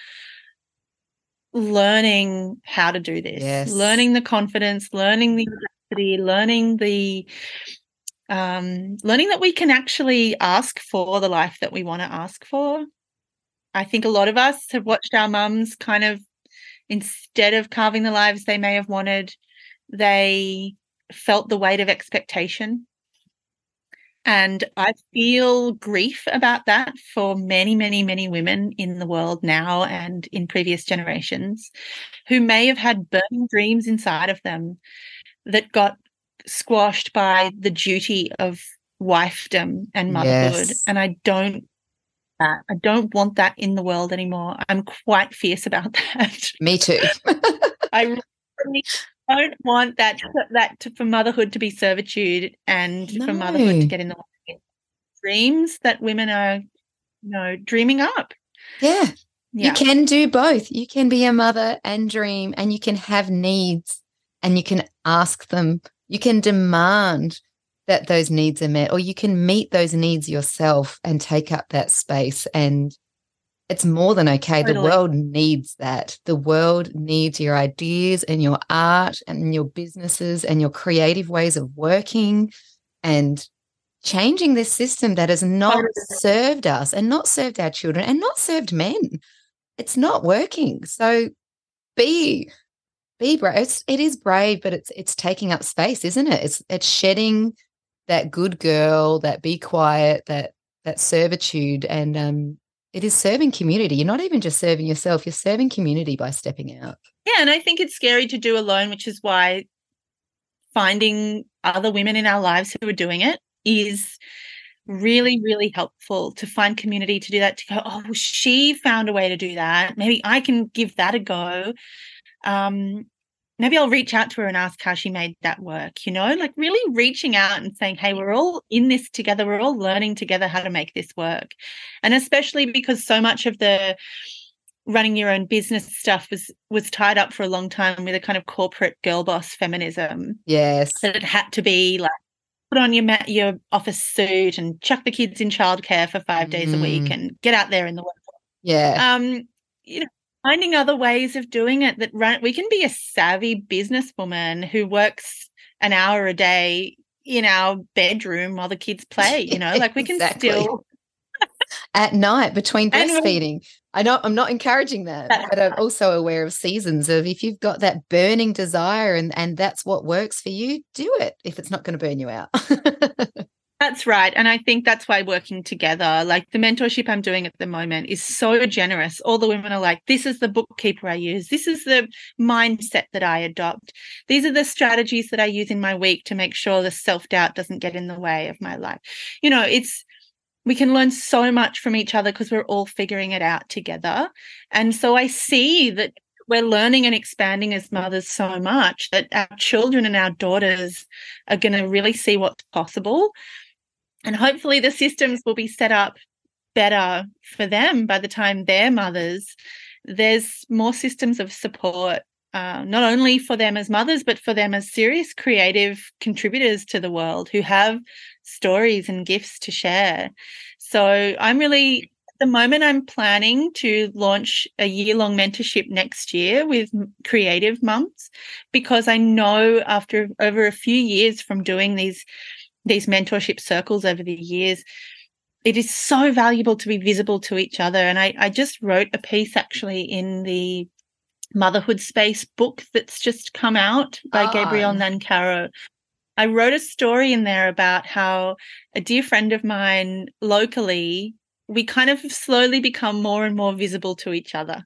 learning how to do this, Yes. learning the confidence, learning the capacity, learning the Um, learning that we can actually ask for the life that we want to ask for. I think a lot of us have watched our mums kind of, instead of carving the lives they may have wanted, they felt the weight of expectation. And I feel grief about that for many, many, many women in the world now and in previous generations who may have had burning dreams inside of them that got squashed by the duty of wifedom and motherhood. Yes. And I don't I don't want that in the world anymore. I'm quite fierce about that. Me too. I really don't want that that to, for motherhood to be servitude, and No. for motherhood to get in the way of dreams that women are, you know, dreaming up. Yeah. Yeah. You can do both. You can be a mother and dream, and you can have needs, and you can ask them. You can demand that those needs are met, or you can meet those needs yourself and take up that space. And it's more than okay. Totally. The world needs that. The world needs your ideas and your art and your businesses and your creative ways of working and changing this system that has not Totally. served us and not served our children and not served men. It's not working. So be be brave. It's, it is brave, but it's it's taking up space, isn't it? It's it's shedding that good girl, that be quiet, that that servitude, and um, it is serving community. You're not even just serving yourself; you're serving community by stepping out. Yeah, and I think it's scary to do alone, which is why finding other women in our lives who are doing it is really, really helpful, to find community to do that, to go, oh, well, she found a way to do that. Maybe I can give that a go. Um, maybe I'll reach out to her and ask how she made that work, you know, like really reaching out and saying, hey, we're all in this together. We're all learning together how to make this work. And especially because so much of the running your own business stuff was was tied up for a long time with a kind of corporate girl boss feminism. Yes. That it had to be like, put on your ma- your office suit and chuck the kids in childcare for five days Mm. a week and get out there in the world. Yeah. Um, you know, finding other ways of doing it that run. We can be a savvy businesswoman who works an hour a day in our bedroom while the kids play. You know, like we can Exactly. still At night between And we- breastfeeding. I know I'm not encouraging that, That's but I'm also aware of seasons of if you've got that burning desire and, and that's what works for you, do it if it's not going to burn you out. That's right. And I think that's why working together, like the mentorship I'm doing at the moment is so generous. All the women are like, this is the bookkeeper I use. This is the mindset that I adopt. These are the strategies that I use in my week to make sure the self-doubt doesn't get in the way of my life. You know, it's, we can learn so much from each other because we're all figuring it out together. And so I see that we're learning and expanding as mothers so much that our children and our daughters are going to really see what's possible. And hopefully the systems will be set up better for them by the time they're mothers. There's more systems of support, uh, not only for them as mothers, but for them as serious creative contributors to the world who have stories and gifts to share. So I'm really, at the moment, I'm planning to launch a year-long mentorship next year with creative mums, because I know after over a few years from doing these these mentorship circles over the years, it is so valuable to be visible to each other. And I, I just wrote a piece actually in the Motherhood Space book that's just come out by Oh. Gabrielle Nancaro. I wrote a story in there about how a dear friend of mine locally, we kind of slowly become more and more visible to each other.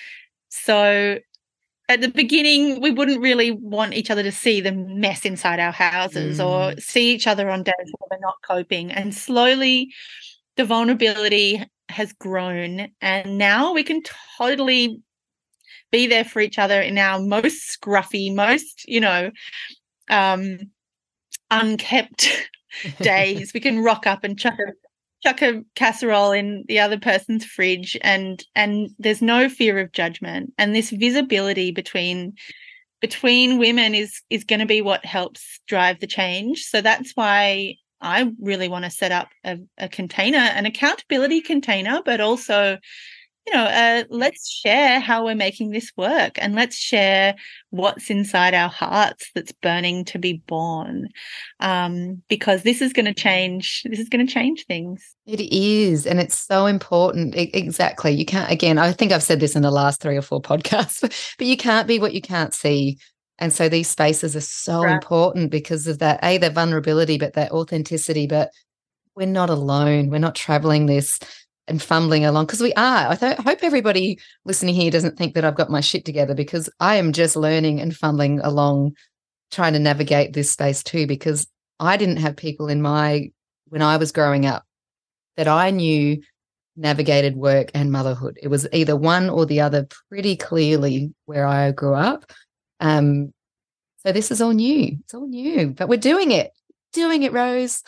So at the beginning, we wouldn't really want each other to see the mess inside our houses Mm. or see each other on days where we're not coping. And slowly the vulnerability has grown. And now we can totally be there for each other in our most scruffy, most, you know, um, unkept days. We can rock up and chuck a chuck a casserole in the other person's fridge, and and there's no fear of judgment. And this visibility between between women is is going to be what helps drive the change. So that's why I really want to set up a, a container, an accountability container, but also, you know, uh, let's share how we're making this work, and let's share what's inside our hearts that's burning to be born, um, because this is going to change. This is going to change things. It is, and it's so important. E- exactly. You can't, again, I think I've said this in the last three or four podcasts, but you can't be what you can't see. And so these spaces are so Right. important because of that, A, the vulnerability, but that authenticity. But we're not alone. We're not traveling this and fumbling along, because we are. I th- hope everybody listening here doesn't think that I've got my shit together, because I am just learning and fumbling along, trying to navigate this space too, because I didn't have people in my, when I was growing up, that I knew navigated work and motherhood. It was either one or the other pretty clearly where I grew up. Um, so this is all new. It's all new, but we're doing it. Doing it, Rose.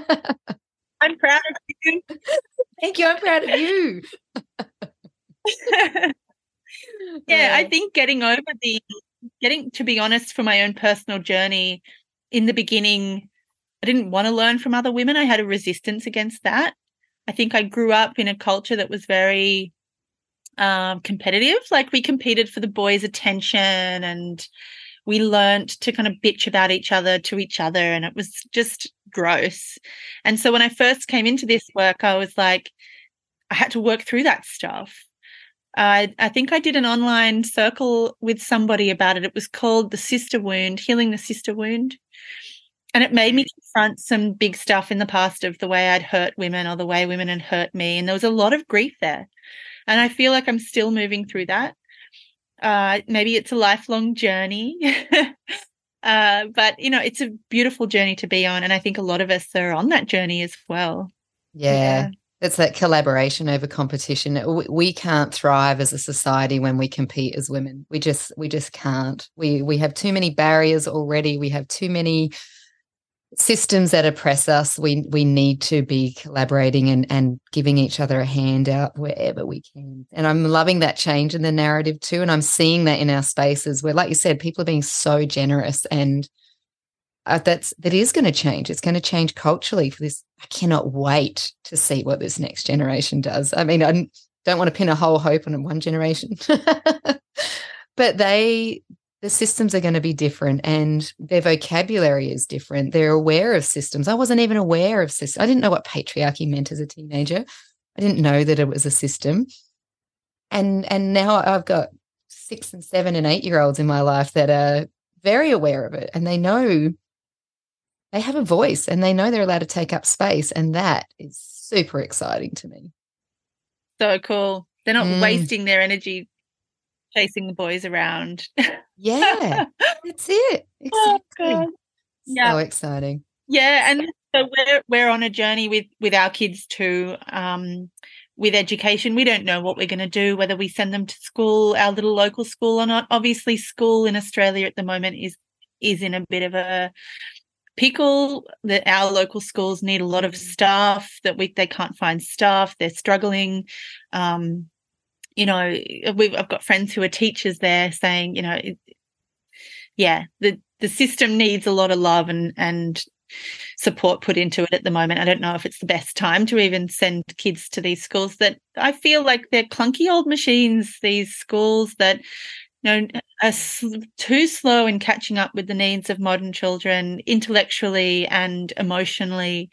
I'm proud of you. Thank you. I'm proud of you. Yeah, I think getting over the, getting, to be honest, for my own personal journey, in the beginning, I didn't want to learn from other women. I had a resistance against that. I think I grew up in a culture that was very um, competitive. Like we competed for the boys' attention, and we learned to kind of bitch about each other to each other, and it was just gross. And so when I first came into this work, I was like, I had to work through that stuff. I, I think I did an online circle with somebody about it. It was called The Sister Wound, Healing the Sister Wound. And it made me confront some big stuff in the past of the way I'd hurt women or the way women had hurt me. And there was a lot of grief there. And I feel like I'm still moving through that. Uh, maybe it's a lifelong journey. uh, but, you know, it's a beautiful journey to be on. And I think a lot of us are on that journey as well. Yeah. yeah. It's that collaboration over competition. We, we can't thrive as a society when we compete as women. We just we just can't. We we have too many barriers already. We have too many systems that oppress us. We we need to be collaborating and, and giving each other a hand out wherever we can. And I'm loving that change in the narrative too. And I'm seeing that in our spaces where, like you said, people are being so generous, and uh, that's that is going to change. It's going to change culturally for this. I cannot wait to see what this next generation does. I mean, I don't want to pin a whole hope on one generation, but they the systems are going to be different, and their vocabulary is different. They're aware of systems. I wasn't even aware of systems. I didn't know what patriarchy meant as a teenager. I didn't know that it was a system. And and now I've got six and seven and eight-year-olds in my life that are very aware of it, and they know they have a voice and they know they're allowed to take up space, and that is super exciting to me. So cool. They're not Mm. wasting their energy chasing the boys around. Yeah, that's it. Oh, Exactly. God. Yeah. So exciting. Yeah, and so we're we're on a journey with with our kids too, um, with education. We don't know what we're going to do, whether we send them to school, our little local school or not. Obviously, school in Australia at the moment is is in a bit of a pickle. That our local schools need a lot of staff, that we they can't find staff. They're struggling. Um, you know, we've I've got friends who are teachers there saying, you know, it, yeah, the the system needs a lot of love and and support put into it at the moment. I don't know if it's the best time to even send kids to these schools that I feel like they're clunky old machines, these schools that, you know, are too slow in catching up with the needs of modern children intellectually and emotionally.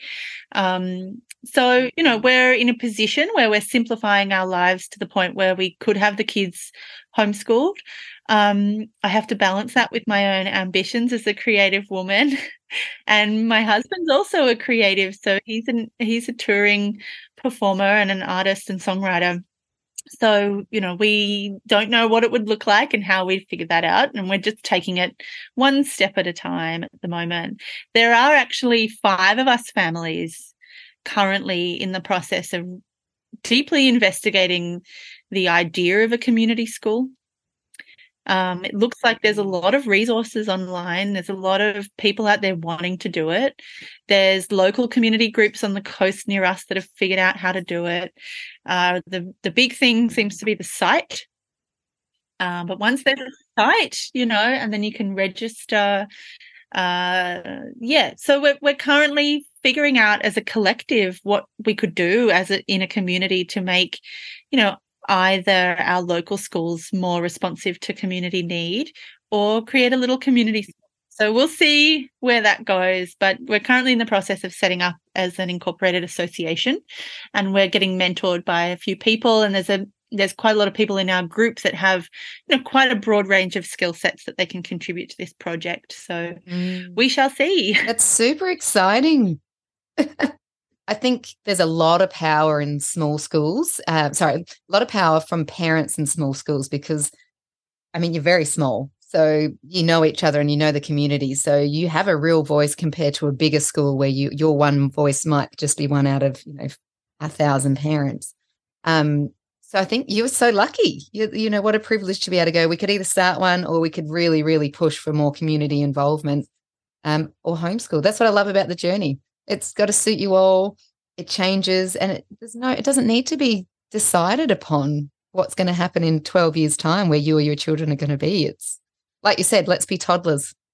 Um, so, you know, we're in a position where we're simplifying our lives to the point where we could have the kids homeschooled. Um, I have to balance that with my own ambitions as a creative woman. And my husband's also a creative, so he's an he's a touring performer and an artist and songwriter. So, you know, we don't know what it would look like and how we'd figure that out, and we're just taking it one step at a time at the moment. There are actually five of us families currently in the process of deeply investigating the idea of a community school. Um, it looks like there's a lot of resources online. There's a lot of people out there wanting to do it. There's local community groups on the coast near us that have figured out how to do it. Uh, the, the big thing seems to be the site. Um, but once there's a site, you know, and then you can register. Uh, yeah, so we're, we're currently figuring out as a collective what we could do as a, in a community to make, you know, either our local schools more responsive to community need or create a little community. So we'll see where that goes, but we're currently in the process of setting up as an incorporated association, and we're getting mentored by a few people, and there's a there's quite a lot of people in our group that have, you know, quite a broad range of skill sets that they can contribute to this project. So mm. we shall see. That's super exciting. I think there's a lot of power in small schools. Uh, sorry, a lot of power from parents in small schools because, I mean, you're very small. So you know each other and you know the community. So you have a real voice compared to a bigger school where you your one voice might just be one out of, you know, a thousand parents. Um, so I think you were so lucky. You, you know, what a privilege to be able to go, we could either start one or we could really, really push for more community involvement um, or homeschool. That's what I love about the journey. It's got to suit you all. It changes, and it there's no. It doesn't need to be decided upon what's going to happen in twelve years' time, where you or your children are going to be. It's like you said. Let's be toddlers.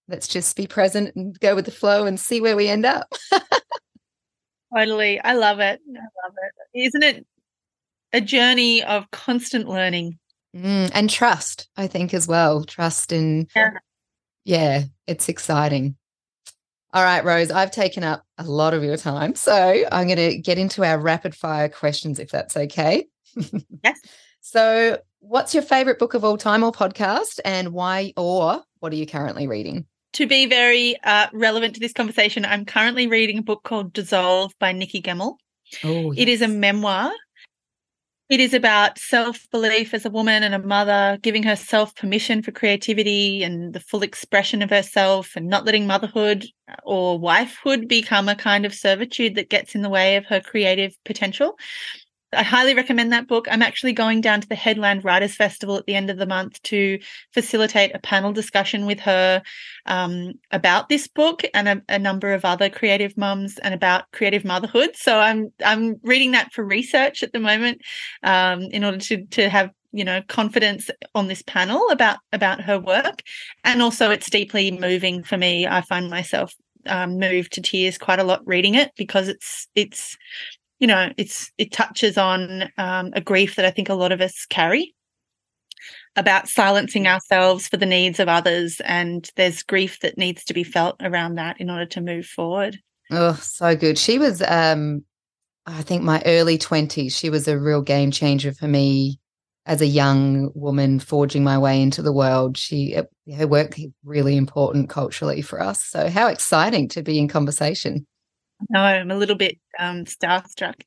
Let's just be present and go with the flow and see where we end up. Totally. I love it. I love it. Isn't it a journey of constant learning? Mm, and trust, I think, as well. Trust in, yeah. yeah, it's exciting. All right, Rose, I've taken up a lot of your time, so I'm going to get into our rapid fire questions, if that's okay. Yes. So what's your favourite book of all time or podcast, and why, or what are you currently reading? To be very uh, relevant to this conversation, I'm currently reading a book called Dissolve by Nikki Gemmell. Oh, yes. It is a memoir. It is about self-belief as a woman and a mother, giving herself permission for creativity and the full expression of herself, and not letting motherhood or wifehood become a kind of servitude that gets in the way of her creative potential. I highly recommend that book. I'm actually going down to the Headland Writers Festival at the end of the month to facilitate a panel discussion with her um, about this book and a, a number of other creative mums and about creative motherhood. So I'm I'm reading that for research at the moment um, in order to to have you know confidence on this panel about about her work. And also it's deeply moving for me. I find myself um, moved to tears quite a lot reading it because it's it's you know, it's it touches on um, a grief that I think a lot of us carry about silencing ourselves for the needs of others, and there's grief that needs to be felt around that in order to move forward. Oh, so good. She was, um, I think, my early twenties. She was a real game changer for me as a young woman forging my way into the world. She her work is really important culturally for us. So how exciting to be in conversation. No, I'm a little bit um, starstruck.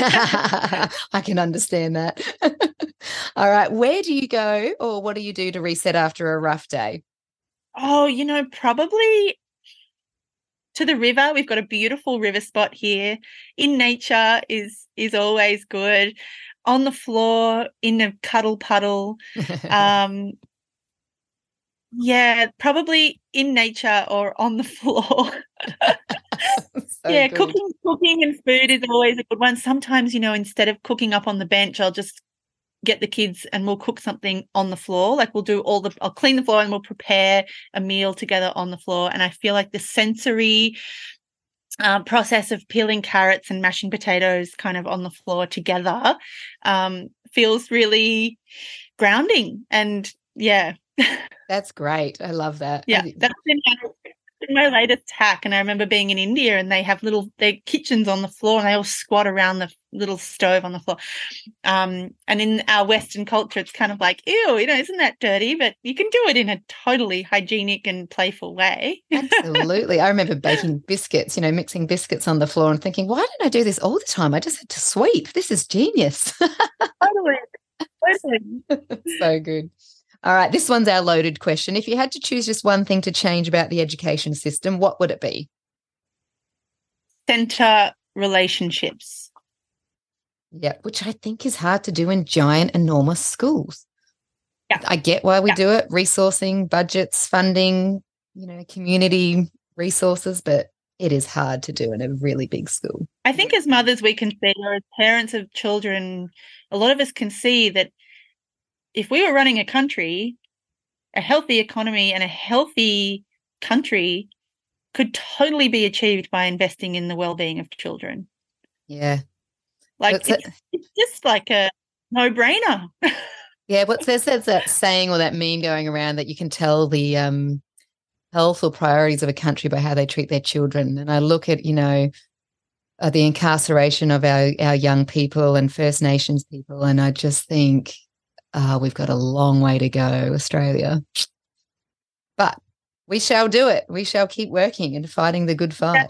I can understand that. All right. Where do you go, or what do you do to reset after a rough day? Oh, you know, probably to the river. We've got a beautiful river spot here. In nature is is always good. On the floor, in a cuddle puddle. Um, yeah, probably in nature or on the floor. So yeah, good. cooking cooking and food is always a good one. Sometimes, you know, instead of cooking up on the bench, I'll just get the kids and we'll cook something on the floor. Like we'll do all the, I'll clean the floor and we'll prepare a meal together on the floor. And I feel like the sensory uh, process of peeling carrots and mashing potatoes kind of on the floor together um, feels really grounding. And yeah. That's great. I love that. Yeah, I, that's been my latest hack. And I remember being in India and they have little their kitchens on the floor and they all squat around the little stove on the floor. Um, and in our Western culture, it's kind of like, ew, you know, isn't that dirty? But you can do it in a totally hygienic and playful way. Absolutely. I remember baking biscuits, you know, mixing biscuits on the floor and thinking, why didn't I do this all the time? I just had to sweep. This is genius. Totally. Totally. So good. All right, this one's our loaded question. If you had to choose just one thing to change about the education system, what would it be? Center relationships. Yeah, which I think is hard to do in giant, enormous schools. Yeah. I get why we yeah. do it, resourcing, budgets, funding, you know, community resources, but it is hard to do in a really big school. I think as mothers we can see, or as parents of children, a lot of us can see that if we were running a country, a healthy economy and a healthy country could totally be achieved by investing in the well-being of children. Yeah. Like it's, it's just like a no-brainer. Yeah, what's there's, there's that saying or that meme going around that you can tell the um, health or priorities of a country by how they treat their children. And I look at, you know, uh, the incarceration of our, our young people and First Nations people, and I just think, Uh, we've got a long way to go, Australia. But we shall do it. We shall keep working and fighting the good fight.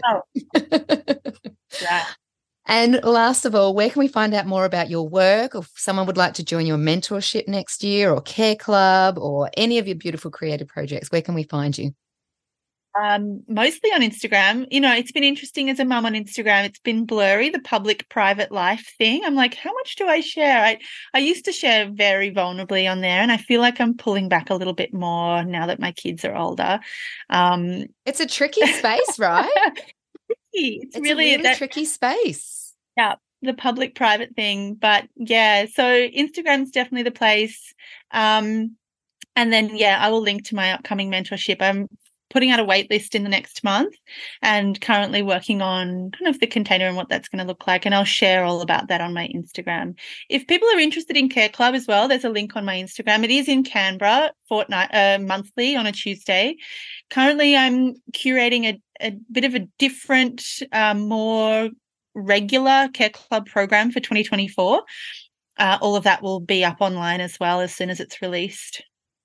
Yeah. And last of all, where can we find out more about your work, or if someone would like to join your mentorship next year or Care Club or any of your beautiful creative projects? Where can we find you? Um, mostly on Instagram. You know, it's been interesting as a mum on Instagram. It's been blurry, the public-private life thing. I'm like, how much do I share? I, I used to share very vulnerably on there, and I feel like I'm pulling back a little bit more now that my kids are older. Um, it's a tricky space, right? It's, it's really, a really that, tricky space. Yeah, the public-private thing. But, yeah, so Instagram's definitely the place. Um, and then, yeah, I will link to my upcoming mentorship. I'm putting out a wait list in the next month and currently working on kind of the container and what that's going to look like. And I'll share all about that on my Instagram. If people are interested in Care Club as well, there's a link on my Instagram. It is in Canberra, fortnight, uh, monthly on a Tuesday. Currently, I'm curating a, a bit of a different, um, more regular Care Club program for twenty twenty-four. Uh, all of that will be up online as well as soon as it's released.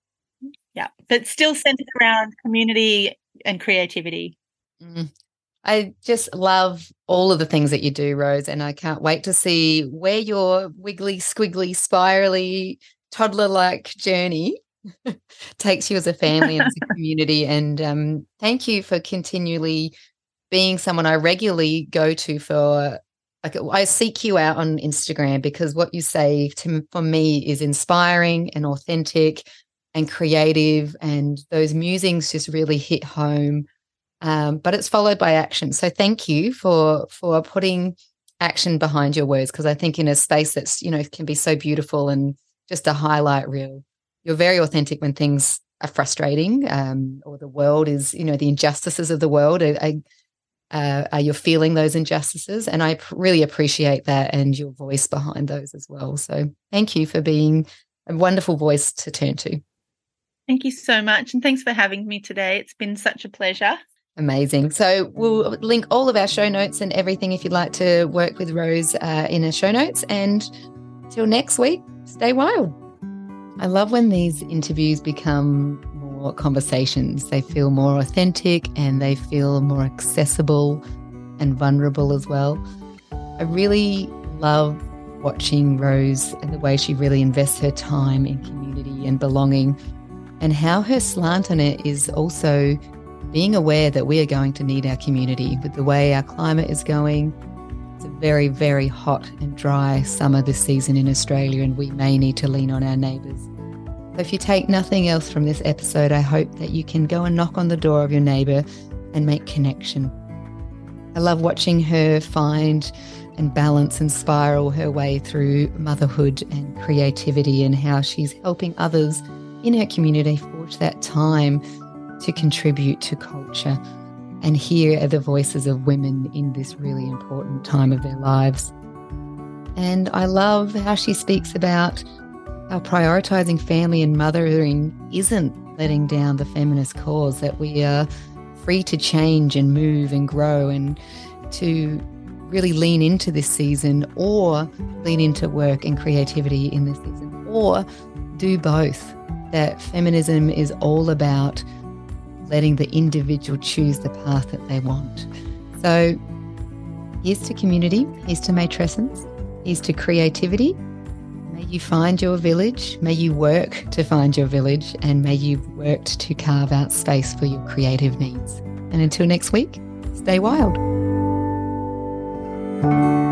Yeah, but still centered around community and creativity. Mm. I just love all of the things that you do, Rose, and I can't wait to see where your wiggly, squiggly, spirally, toddler-like journey takes you as a family and as a community. And um, thank you for continually being someone I regularly go to for. Like, I seek you out on Instagram because what you say to for me is inspiring and authentic and creative, and those musings just really hit home. Um, but it's followed by action. So thank you for for putting action behind your words, because I think in a space that's, you know, can be so beautiful and just a highlight reel, you're very authentic when things are frustrating, um, or the world is, you know, the injustices of the world are, are, uh, are you're feeling those injustices, and I really appreciate that and your voice behind those as well. So thank you for being a wonderful voice to turn to. Thank you so much. And thanks for having me today. It's been such a pleasure. Amazing. So we'll link all of our show notes and everything if you'd like to work with Rose uh, in our show notes. And till next week, stay wild. I love when these interviews become more conversations. They feel more authentic and they feel more accessible and vulnerable as well. I really love watching Rose and the way she really invests her time in community and belonging, and how her slant on it is also being aware that we are going to need our community with the way our climate is going. It's a very, very hot and dry summer this season in Australia, and we may need to lean on our neighbours. So if you take nothing else from this episode, I hope that you can go and knock on the door of your neighbour and make connection. I love watching her find and balance and spiral her way through motherhood and creativity, and how she's helping others in her community forge that time to contribute to culture and hear the voices of women in this really important time of their lives. And I love how she speaks about how prioritising family and mothering isn't letting down the feminist cause, that we are free to change and move and grow, and to really lean into this season, or lean into work and creativity in this season, or do both. That feminism is all about letting the individual choose the path that they want. So here's to community, here's to matrescence, here's to creativity. May you find your village, may you work to find your village, and may you've worked to carve out space for your creative needs. And until next week, stay wild.